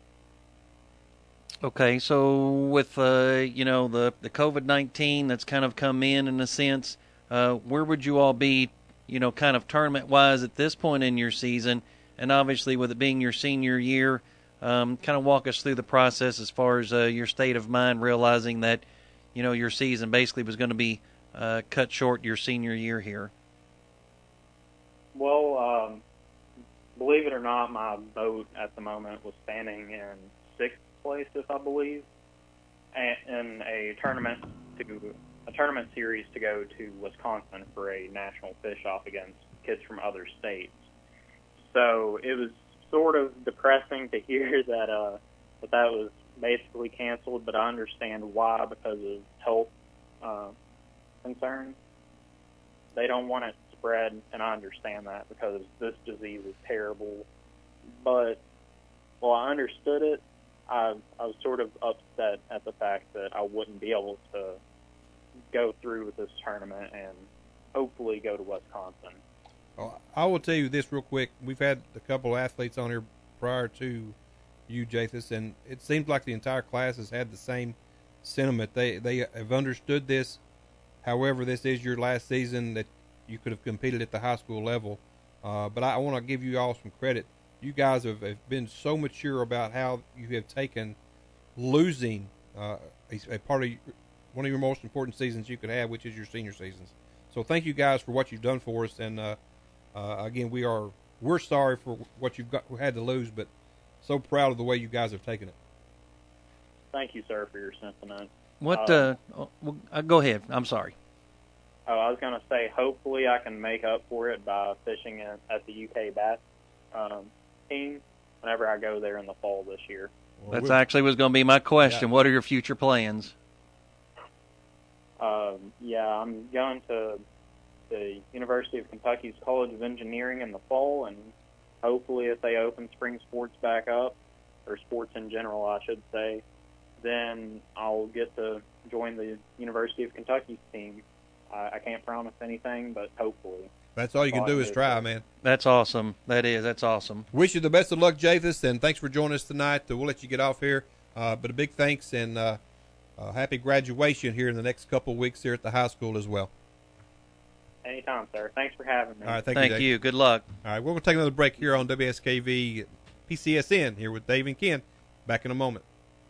Okay, so with, uh, you know, the, the COVID nineteen that's kind of come in, in a sense, uh, where would you all be, you know, kind of tournament-wise at this point in your season? And obviously with it being your senior year, Um, kind of walk us through the process as far as uh, your state of mind, realizing that, you know, your season basically was going to be uh, cut short your senior year here. Well, um, believe it or not, my boat at the moment was standing in sixth place, if I believe, in a tournament to a tournament series to go to Wisconsin for a national fish-off against kids from other states. So it was sort of depressing to hear that uh, that that was basically canceled, but I understand why, because of health uh, concerns. They don't want it spread, and I understand that because this disease is terrible. But while I understood it, I, I was sort of upset at the fact that I wouldn't be able to go through with this tournament and hopefully go to Wisconsin. Well, I will tell you this real quick. We've had a couple of athletes on here prior to you, Jathus, and it seems like the entire class has had the same sentiment. They they have understood this. However, this is your last season that you could have competed at the high school level. Uh, but I, I want to give you all some credit. You guys have, have been so mature about how you have taken losing uh, a, a part of your, one of your most important seasons you could have, which is your senior seasons. So thank you guys for what you've done for us. And uh, uh, again, we are we're sorry for what you've got had to lose, but so proud of the way you guys have taken it. Thank you, sir, for your sentiment. What? Uh, uh, well, uh, go ahead. I'm sorry. Oh, I was going to say, hopefully I can make up for it by fishing at, at the U K Bass um, team whenever I go there in the fall this year. Well, That's actually was going to be my question. Yeah. What are your future plans? Um, yeah, I'm going to the University of Kentucky's College of Engineering in the fall, and hopefully if they open spring sports back up, or sports in general, I should say, then I'll get to join the University of Kentucky's team. I can't promise anything, but hopefully. That's all you can do is try, man. That's awesome. That is. That's awesome. Wish you the best of luck, Jathus, and thanks for joining us tonight. We'll let you get off here. Uh, but a big thanks and uh, uh, happy graduation here in the next couple of weeks here at the high school as well. Anytime, sir. Thanks for having me. All right, thank, thank you, you. Good luck. All right, we're going to take another break here on W S K V P C S N here with Dave and Ken. Back in a moment.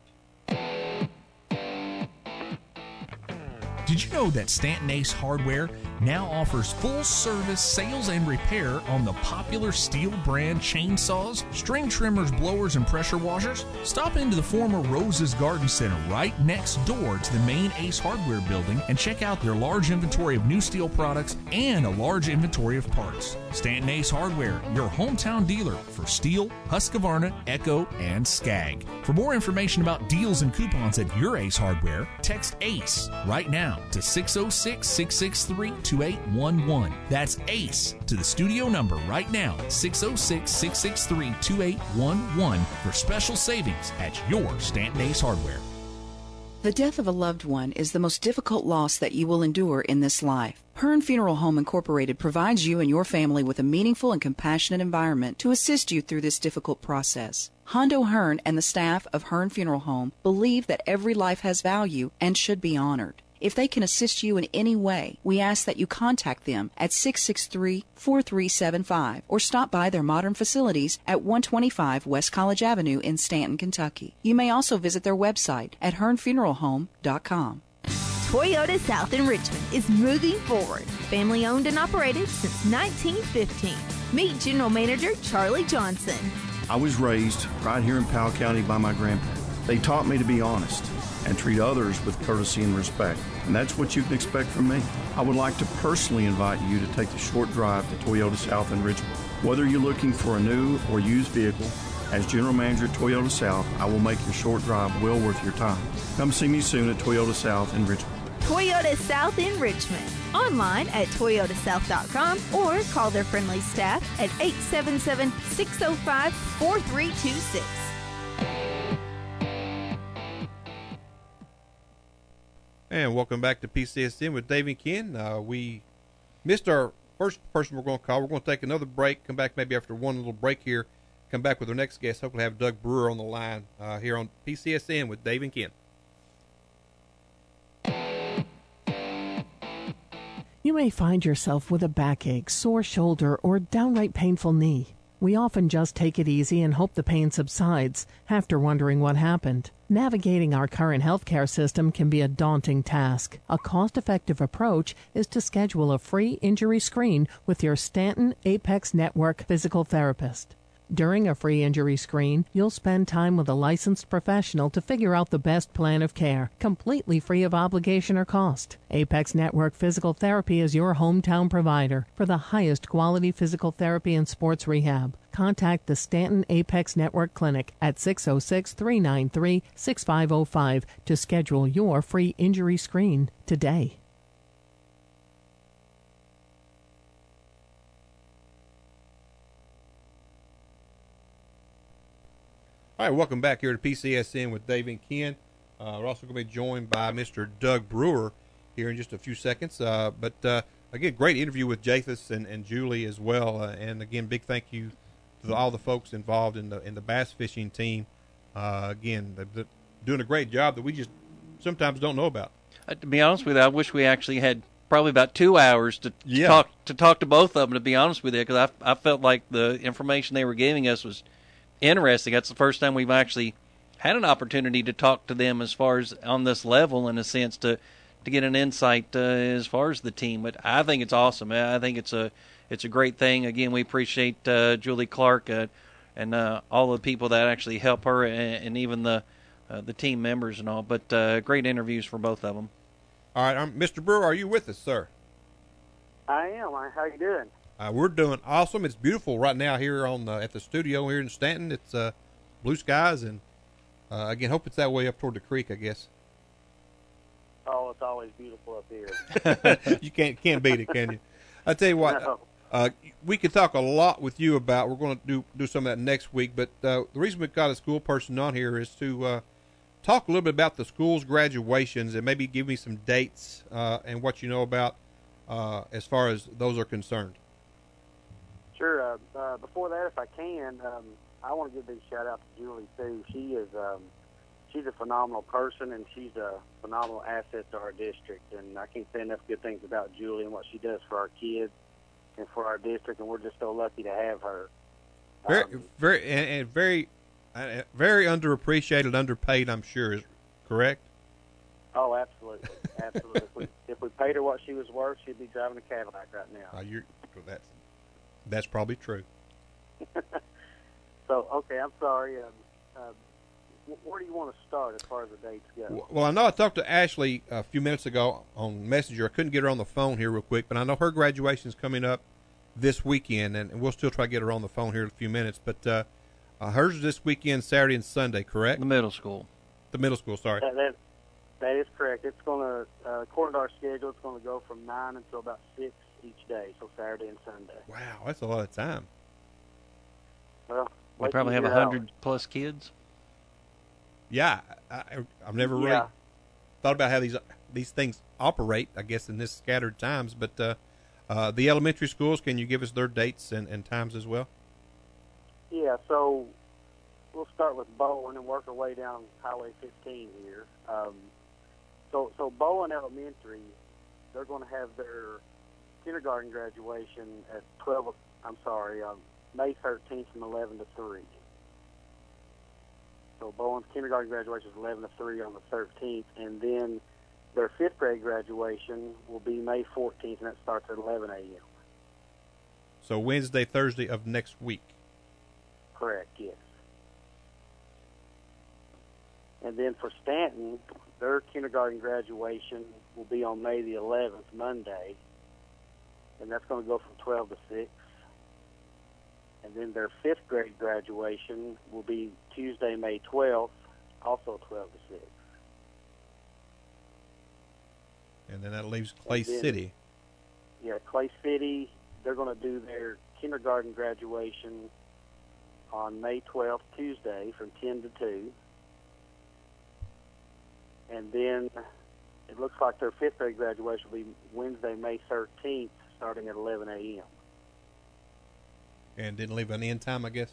Did you know that Stanton Ace Hardware now offers full-service sales and repair on the popular Steel brand chainsaws, string trimmers, blowers, and pressure washers? Stop into the former Rose's Garden Center right next door to the main Ace Hardware building and check out their large inventory of new Steel products and a large inventory of parts. Stanton Ace Hardware, your hometown dealer for Steel, Husqvarna, Echo, and Skag. For more information about deals and coupons at your Ace Hardware, text ACE right now to six oh six, six six three, two eight one one. That's ACE to the studio number right now, six oh six, six six three, two eight one one for special savings at your Stanton Ace Hardware. The death of a loved one is the most difficult loss that you will endure in this life. Hearn Funeral Home Incorporated provides you and your family with a meaningful and compassionate environment to assist you through this difficult process. Hondo Hearn and the staff of Hearn Funeral Home believe that every life has value and should be honored. If they can assist you in any way, we ask that you contact them at six six three, four three seven five or stop by their modern facilities at one twenty-five West College Avenue in Stanton, Kentucky. You may also visit their website at hearn funeral home dot com. Toyota South in Richmond is moving forward. Family owned and operated since nineteen fifteen. Meet General Manager Charlie Johnson. I was raised right here in Powell County by my grandparents. They taught me to be honest and treat others with courtesy and respect. And that's what you can expect from me. I would like to personally invite you to take the short drive to Toyota South in Richmond. Whether you're looking for a new or used vehicle, as General Manager at Toyota South, I will make your short drive well worth your time. Come see me soon at Toyota South in Richmond. Toyota South in Richmond. Online at toyota south dot com or call their friendly staff at eight seven seven, six oh five, four three two six. And welcome back to P C S N with Dave and Ken. Uh, we missed our first person we're going to call. We're going to take another break, come back maybe after one little break here, come back with our next guest. Hopefully have Doug Brewer on the line uh, here on P C S N with Dave and Ken. You may find yourself with a backache, sore shoulder, or downright painful knee. We often just take it easy and hope the pain subsides after wondering what happened. Navigating our current healthcare system can be a daunting task. A cost-effective approach is to schedule a free injury screen with your Stanton Apex Network physical therapist. During a free injury screen, you'll spend time with a licensed professional to figure out the best plan of care, completely free of obligation or cost. Apex Network Physical Therapy is your hometown provider for the highest quality physical therapy and sports rehab. Contact the Stanton Apex Network Clinic at six oh six, three nine three, six five oh five to schedule your free injury screen today. All right, welcome back here to P C S N with Dave and Ken. Uh, we're also going to be joined by Mister Doug Brewer. here in just a few seconds. Uh, but uh, again, great interview with Japheth and, and Julie as well. Uh, and again, big thank you to the, all the folks involved in the in the bass fishing team. Uh, again, they're, they're doing a great job that we just sometimes don't know about. Uh, to be honest with you, I wish we actually had probably about two hours to Yeah. talk to talk to both of them. To be honest with you, because I I felt like the information they were giving us was interesting. That's the first time we've actually had an opportunity to talk to them as far as on this level, in a sense, to to get an insight uh, as far as the team. But I think it's awesome. I think it's a it's a great thing. Again, we appreciate uh, Julie Clark uh, and uh, all the people that actually help her, and, and even the uh, the team members and all. But uh, great interviews for both of them. All right, um, Mister Brewer, are you with us, sir? I am. How you doing? Uh, we're doing awesome. It's beautiful right now here on the, at the studio here in Stanton. It's uh, blue skies, and uh, again, hope it's that way up toward the creek, I guess. Oh, it's always beautiful up here. You can't can't beat it, can you? I tell you what, No. uh, we could talk a lot with you about. We're going to do do some of that next week, but uh, the reason we've got a school person on here is to uh, talk a little bit about the school's graduations and maybe give me some dates uh, and what you know about uh, as far as those are concerned. Sure. Uh, uh, before that, if I can, um, I want to give a big shout out to Julie too. She is um, she's a phenomenal person, and she's a phenomenal asset to our district. And I can't say enough good things about Julie and what she does for our kids and for our district. And we're just so lucky to have her. Very, Um, very, and, and very, uh, very underappreciated, underpaid. I'm sure is correct. Oh, absolutely, absolutely. if, we, if we paid her what she was worth, she'd be driving a Cadillac right now. Uh, you're, that's that's probably true. So, okay, I'm sorry. Um, uh, wh- where do you want to start as far as the dates go? Well, I know I talked to Ashley a few minutes ago on Messenger. I couldn't get her on the phone here real quick, but I know her graduation is coming up this weekend, and we'll still try to get her on the phone here in a few minutes. But uh, uh, hers is this weekend, Saturday and Sunday, correct? The middle school. The middle school, sorry. That, that, that is correct. It's going to, uh, according to our schedule, it's going to go from nine until about six each day, so Saturday and Sunday. Wow, that's a lot of time. Well, We wait probably till have you a hear hundred plus kids. Yeah, I, I, I've never really Yeah. thought about how these these things operate, I guess, in this scattered times. But uh, uh, the elementary schools, can you give us their dates and, and times as well? Yeah, so we'll start with Bowen and work our way down Highway fifteen here. Um, so, so Bowen Elementary, they're going to have their kindergarten graduation at twelve. I'm sorry, um, May thirteenth from eleven to three. So Bowen's kindergarten graduation is eleven to three on the thirteenth, and then their fifth grade graduation will be May fourteenth, and that starts at eleven a.m. So Wednesday, Thursday of next week. Correct, yes. And then for Stanton, their kindergarten graduation will be on May the eleventh, Monday, and that's going to go from twelve to six. And then their fifth grade graduation will be Tuesday, May twelfth, also twelve to six. And then that leaves Clay then- City. Yeah, Clay City, they're going to do their kindergarten graduation on May twelfth, Tuesday, from ten to two. And then it looks like their fifth grade graduation will be Wednesday, May thirteenth, starting at eleven a.m. And didn't leave an end time, I guess?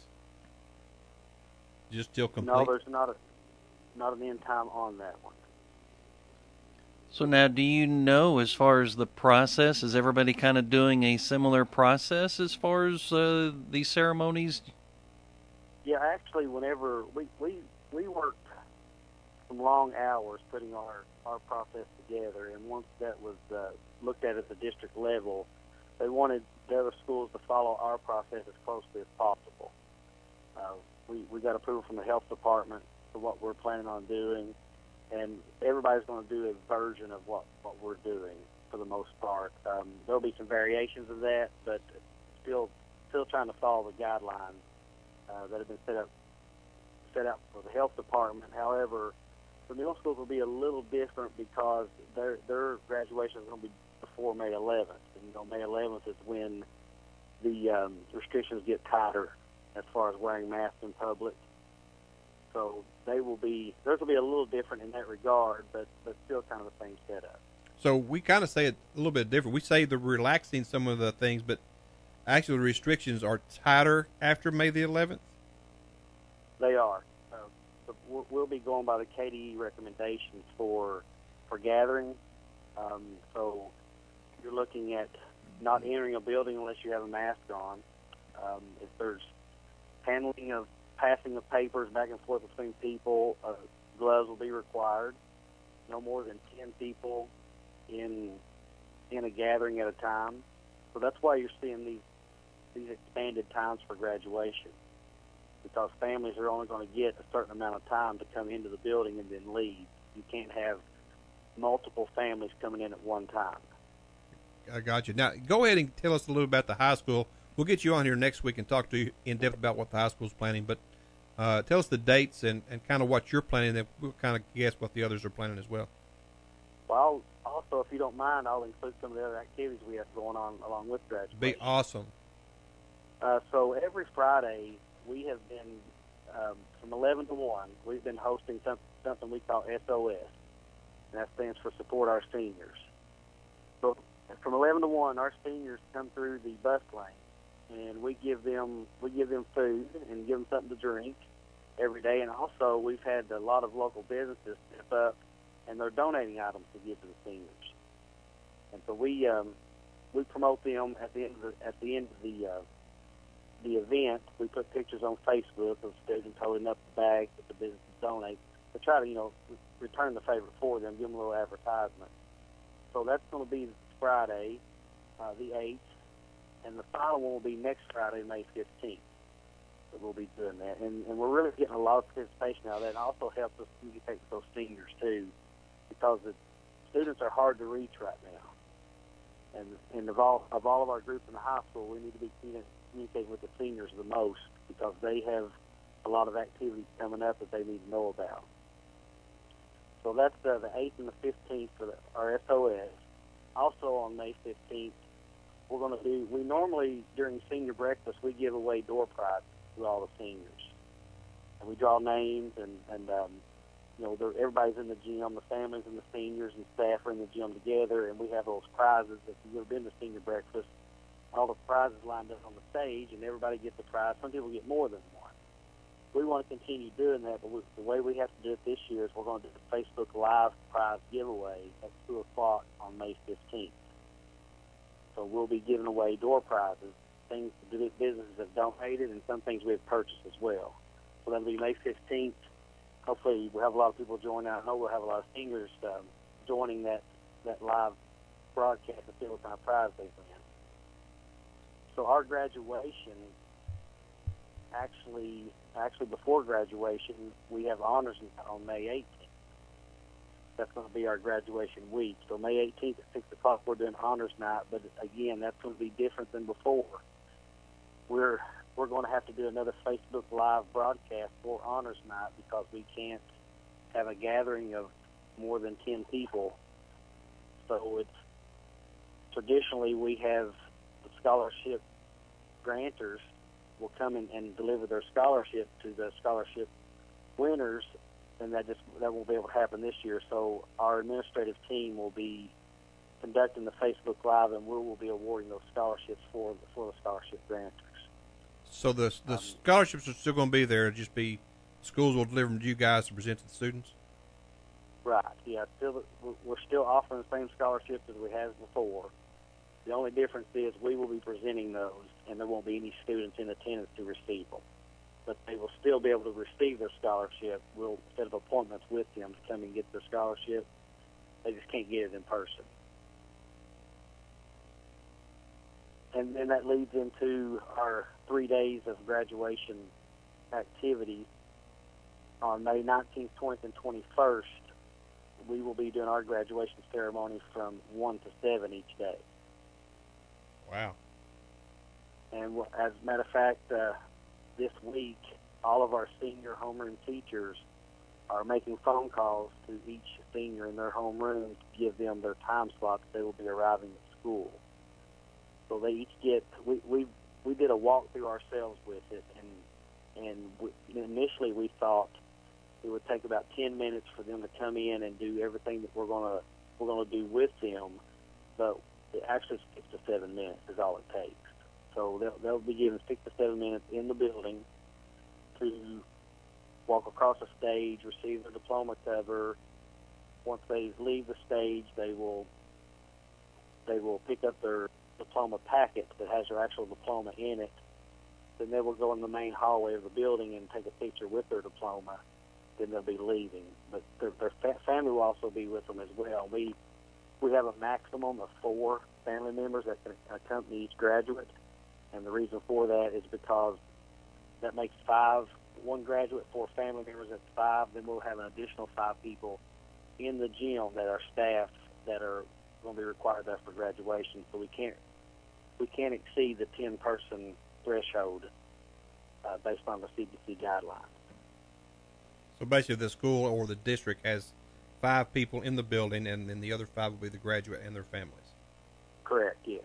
Just still complete? No, there's not a not an end time on that one. So now, do you know, as far as the process, is everybody kind of doing a similar process as far as uh, these ceremonies? Yeah, actually, whenever we we we worked some long hours putting our our process together, and once that was uh, looked at at the district level, they wanted the other schools to follow our process as closely as possible. Uh, we we got approval from the health department for what we're planning on doing, and everybody's going to do a version of what what we're doing for the most part. Um, there'll be some variations of that, but still still trying to follow the guidelines uh, that have been set up set out for the health department. However, the middle schools will be a little different because their their graduation is going to be before May eleventh. And, you know, May eleventh is when the um, restrictions get tighter as far as wearing masks in public. So they will be, theirs will be a little different in that regard, but, but still kind of the same setup. So we kind of say it a little bit different. We say they're relaxing some of the things, but actually the restrictions are tighter after May the eleventh? They are. Uh, but we'll, we'll be going by the K D E recommendations for for gathering. Um, so you're looking at not entering a building unless you have a mask on. Um, if there's handling of passing of papers back and forth between people, uh, gloves will be required. No more than ten people in in a gathering at a time. So that's why you're seeing these these expanded times for graduation, because families are only going to get a certain amount of time to come into the building and then leave. You can't have multiple families coming in at one time. I got you. Now, go ahead and tell us a little about the high school. We'll get you on here next week and talk to you in depth about what the high school's planning, but uh, tell us the dates and, and kind of what you're planning, then we'll kind of guess what the others are planning as well. Well, I'll, also, if you don't mind, I'll include some of the other activities we have going on along with graduation. Be awesome. Uh, so every Friday, we have been, um, from eleven to one, we've been hosting some, something we call S O S, and that stands for Support Our Seniors. So from eleven to one, our seniors come through the bus lane, and we give them we give them food and give them something to drink every day. And also, we've had a lot of local businesses step up, and they're donating items to give to the seniors. And so we um, we promote them at the end of the, at the end of the uh, the event. We put pictures on Facebook of students holding up the bag that the businesses donate to try to, you know, return the favor for them, give them a little advertisement. So that's going to be Friday, uh, the eighth, and the final one will be next Friday, May fifteenth. So we'll be doing that. And, and we're really getting a lot of participation out of that, and also helps us communicate with those seniors, too, because the students are hard to reach right now. And, and of, all, of all of our groups in the high school, we need to be communicating with the seniors the most, because they have a lot of activities coming up that they need to know about. So that's uh, the eighth and the fifteenth for the, our S O S. Also on May fifteenth, we're going to do, we normally, during senior breakfast, we give away door prizes to all the seniors. And we draw names, and, and um, you know, everybody's in the gym, the families and the seniors and staff are in the gym together, and we have those prizes. If you've ever been to senior breakfast, all the prizes lined up on the stage, and everybody gets a prize. Some people get more than one. We want to continue doing that, but we, the way we have to do it this year is we're going to do the Facebook Live prize giveaway at two o'clock on May fifteenth. So we'll be giving away door prizes, things that businesses have donated, and some things we've purchased as well. So that'll be May fifteenth. Hopefully we'll have a lot of people join out. I know we'll have a lot of seniors um, joining that, that live broadcast to see what kind of prize they win. So our graduation, actually, actually before graduation, we have honors on May eighteenth. That's going to be our graduation week. So May eighteenth at six o'clock, we're doing honors night. But again, that's going to be different than before. We're we're going to have to do another Facebook Live broadcast for honors night, because we can't have a gathering of more than ten people. So it's traditionally we have the scholarship grantors will come in and deliver their scholarship to the scholarship winners, and that just that won't be able to happen this year. So our administrative team will be conducting the Facebook Live, and we will be awarding those scholarships for for the scholarship grantors. So the the um, scholarships are still going to be there. It'll just be schools will deliver them to you guys to present to the students. Right. Yeah. Still, we're still offering the same scholarships as we have before. The only difference is we will be presenting those, and there won't be any students in attendance to receive them. But they will still be able to receive their scholarship. We'll set up appointments with them to come and get their scholarship. They just can't get it in person. And then that leads into our three days of graduation activities. On May nineteenth, twentieth, and twenty-first, we will be doing our graduation ceremony from one to seven each day. Wow. And as a matter of fact, uh, this week, all of our senior homeroom teachers are making phone calls to each senior in their homeroom to give them their time slot that they will be arriving at school. So they each get, we we, we did a walkthrough ourselves with it, and, and we, initially we thought it would take about ten minutes for them to come in and do everything that we're going to we're going to do with them, but it actually six to seven minutes is all it takes. So they'll, they'll be given six to seven minutes in the building to walk across the stage, receive their diploma cover. Once they leave the stage, they will they will pick up their diploma packet that has their actual diploma in it. Then they will go in the main hallway of the building and take a picture with their diploma. Then they'll be leaving. But their, their fa- family will also be with them as well. We we have a maximum of four family members that can accompany each graduate. And the reason for that is because that makes five, one graduate, four family members, that's five. Then we'll have an additional five people in the gym that are staff that are going to be required there for graduation. So we can't we can't exceed the ten person threshold uh, based on the C D C guidelines. So basically, the school or the district has five people in the building, and then the other five will be the graduate and their families. Correct. Yes.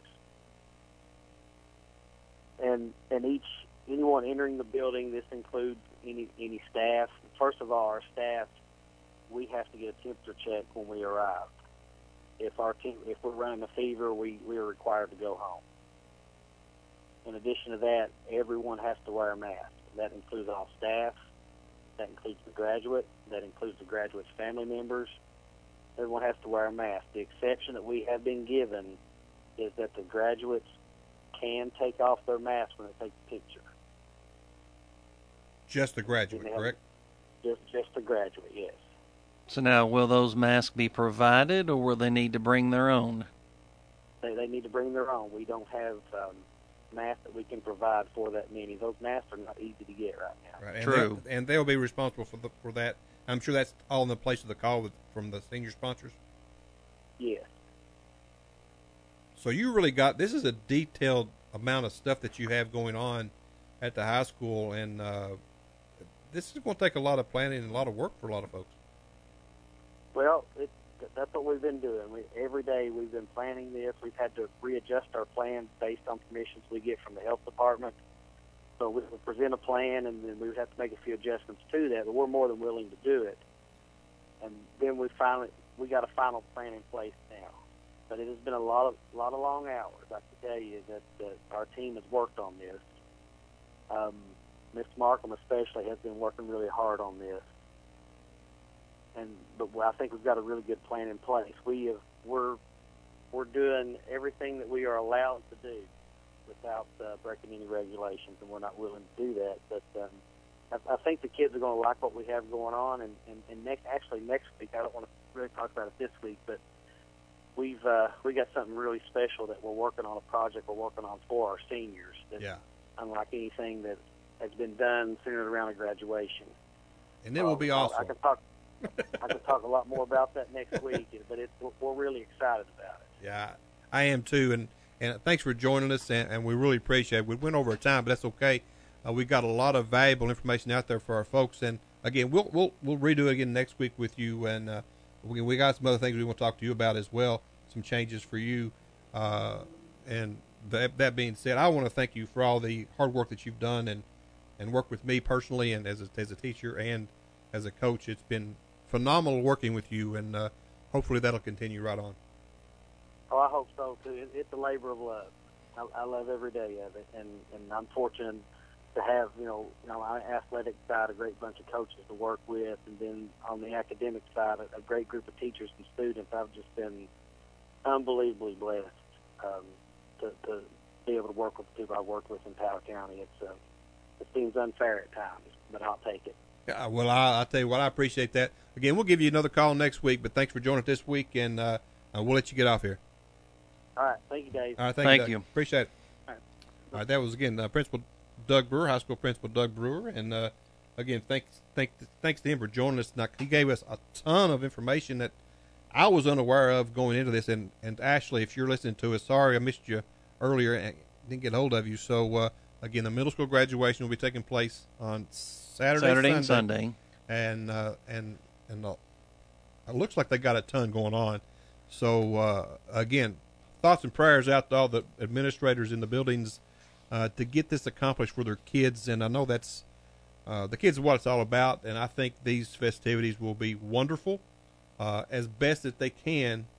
And and each anyone entering the building, this includes any any staff. First of all, our staff, we have to get a temperature check when we arrive. If our team, if we're running a fever, we, we are required to go home. In addition to that, everyone has to wear a mask. That includes all staff. That includes the graduate. That includes the graduate's family members. Everyone has to wear a mask. The exception that we have been given is that the graduates can take off their mask when they take the picture. Just the graduate, correct? Just, just the graduate, yes. So now, will those masks be provided, or will they need to bring their own? They, they need to bring their own. We don't have um, masks that we can provide for that many. Those masks are not easy to get right now. Right. And True. They'll, and they'll be responsible for the, for that. I'm sure that's all in the place of the call with, from the senior sponsors? Yes. So you really got, this is a detailed amount of stuff that you have going on at the high school, and uh, this is going to take a lot of planning and a lot of work for a lot of folks. Well, it, that's what we've been doing. We, every day we've been planning this. We've had to readjust our plans based on permissions we get from the health department. So we would present a plan, and then we would have to make a few adjustments to that, but we're more than willing to do it. And then we finally, we got a final plan in place now. But it has been a lot of lot of long hours. I can tell you that, that our team has worked on this. Um, Miss Markham especially has been working really hard on this. And but I think we've got a really good plan in place. We have we're we're doing everything that we are allowed to do without uh, breaking any regulations, and we're not willing to do that. But um, I, I think the kids are going to like what we have going on. And and, and next, actually next week, I don't want to really talk about it this week, but we've uh, we got something really special that we're working on, a project we're working on for our seniors. That's yeah. unlike anything that has been done centered around a graduation. And it will be awesome. I, I can talk. I can talk a lot more about that next week, but it's, we're really excited about it. Yeah, I am too, and, and thanks for joining us, and, and we really appreciate it. We went over our time, but that's okay. Uh, we got a lot of valuable information out there for our folks, and again, we'll we'll we'll redo it again next week with you, and uh, we we got some other things we want to talk to you about as well, some changes for you, uh, and that that being said, I want to thank you for all the hard work that you've done and and work with me personally, and as a, as a teacher and as a coach. It's been phenomenal working with you, and uh, hopefully that'll continue right on. Oh, I hope so too. It, it's a labor of love. I, I love every day of it, and, and I'm fortunate to have, you know, you know, on the athletic side, a great bunch of coaches to work with, and then on the academic side, a, a great group of teachers and students. I've just been unbelievably blessed um, to, to be able to work with the people I work with in Powell County. It's uh, it seems unfair at times, but I'll take it. Yeah, well, I, I'll tell you what, I appreciate that. Again, we'll give you another call next week, but thanks for joining us this week, and uh, uh, we'll let you get off here. All right. Thank you, Dave. All right. Thank, thank you, you. Doug. Appreciate it. All right. All right. That was, again, uh, Principal Doug Brewer, High School Principal Doug Brewer. And, uh, again, thanks, thanks thanks to him for joining us. Now, he gave us a ton of information that I was unaware of going into this. And, and Ashley, if you're listening to us, sorry I missed you earlier and didn't get a hold of you. So, uh, again, the middle school graduation will be taking place on Saturday, Saturday Sunday. and Sunday. And, uh, and, and uh, it looks like they got a ton going on. So, uh, again, thoughts and prayers out to all the administrators in the buildings uh, to get this accomplished for their kids. And I know that's uh, the kids are what it's all about. And I think these festivities will be wonderful uh, as best as they can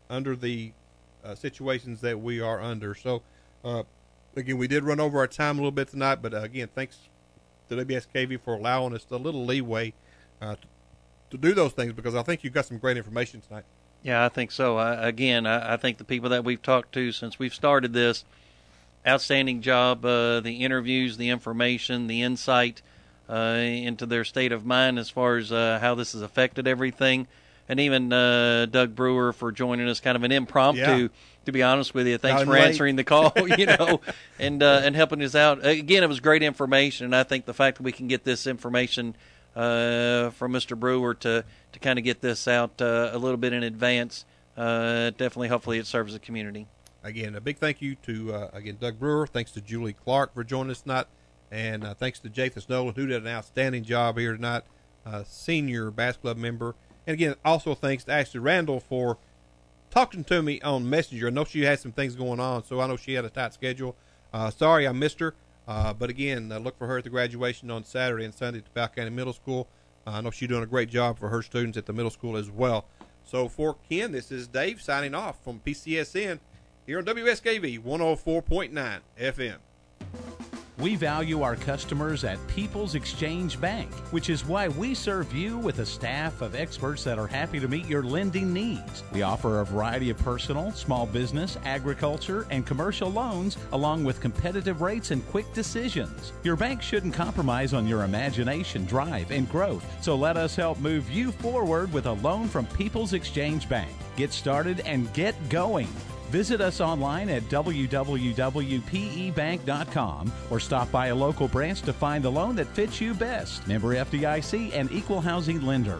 under the uh, situations that we are under. So, uh, again, we did run over our time a little bit tonight, but uh, again, thanks to W S K V for allowing us a little leeway uh, to, to do those things, because I think you've got some great information tonight. Yeah, I think so. I, again, I, I think the people that we've talked to since we've started this, outstanding job. Uh, the interviews, the information, the insight uh, into their state of mind as far as uh, how this has affected everything. And even uh, Doug Brewer for joining us, kind of an impromptu, yeah. to be honest with you. Thanks Not for late. answering the call, you know, and uh, and helping us out. Again, it was great information, and I think the fact that we can get this information uh, from Mister Brewer to, to kind of get this out uh, a little bit in advance, uh, definitely, hopefully it serves the community. Again, a big thank you to, uh, again, Doug Brewer. Thanks to Julie Clark for joining us tonight. And uh, thanks to Jathus Nolan, who did an outstanding job here tonight, uh, senior Bass Club member. And, again, also thanks to Ashley Randall for talking to me on Messenger. I know she had some things going on, so I know she had a tight schedule. Uh, sorry I missed her. Uh, but, again, uh, look for her at the graduation on Saturday and Sunday at the Powell County Middle School. Uh, I know she's doing a great job for her students at the middle school as well. So, for Ken, this is Dave signing off from P C S N here on W S K V one oh four point nine F M. We value our customers at People's Exchange Bank, which is why we serve you with a staff of experts that are happy to meet your lending needs. We offer a variety of personal, small business, agriculture, and commercial loans, along with competitive rates and quick decisions. Your bank shouldn't compromise on your imagination, drive, and growth, so let us help move you forward with a loan from People's Exchange Bank. Get started and get going. Visit us online at w w w dot p e bank dot com or stop by a local branch to find the loan that fits you best. Member F D I C and Equal Housing Lender.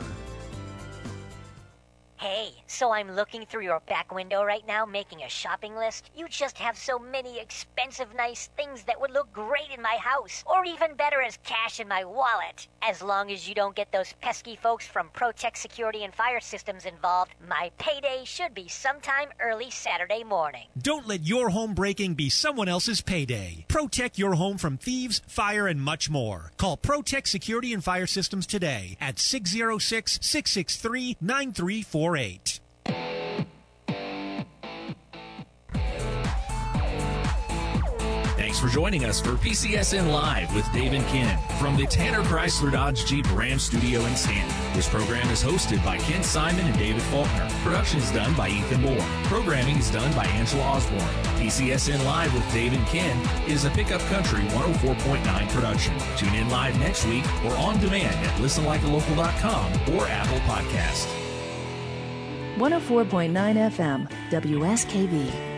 Hey, so I'm looking through your back window right now, making a shopping list. You just have so many expensive, nice things that would look great in my house, or even better as cash in my wallet. As long as you don't get those pesky folks from ProTech Security and Fire Systems involved, my payday should be sometime early Saturday morning. Don't let your home breaking be someone else's payday. Protect your home from thieves, fire, and much more. Call ProTech Security and Fire Systems today at six oh six, six six three, nine three four eight. Thanks for joining us for P C S N Live with Dave and Ken from the Tanner Chrysler Dodge Jeep Ram Studio in Stanton. This program is hosted by Ken Simon and David Faulkner. Production is done by Ethan Moore. Programming is done by Angela Osborne. P C S N Live with Dave and Ken is a Pickup Country one oh four point nine production. Tune in live next week or on demand at listen like a local dot com or Apple Podcast. one oh four point nine F M, W S K V.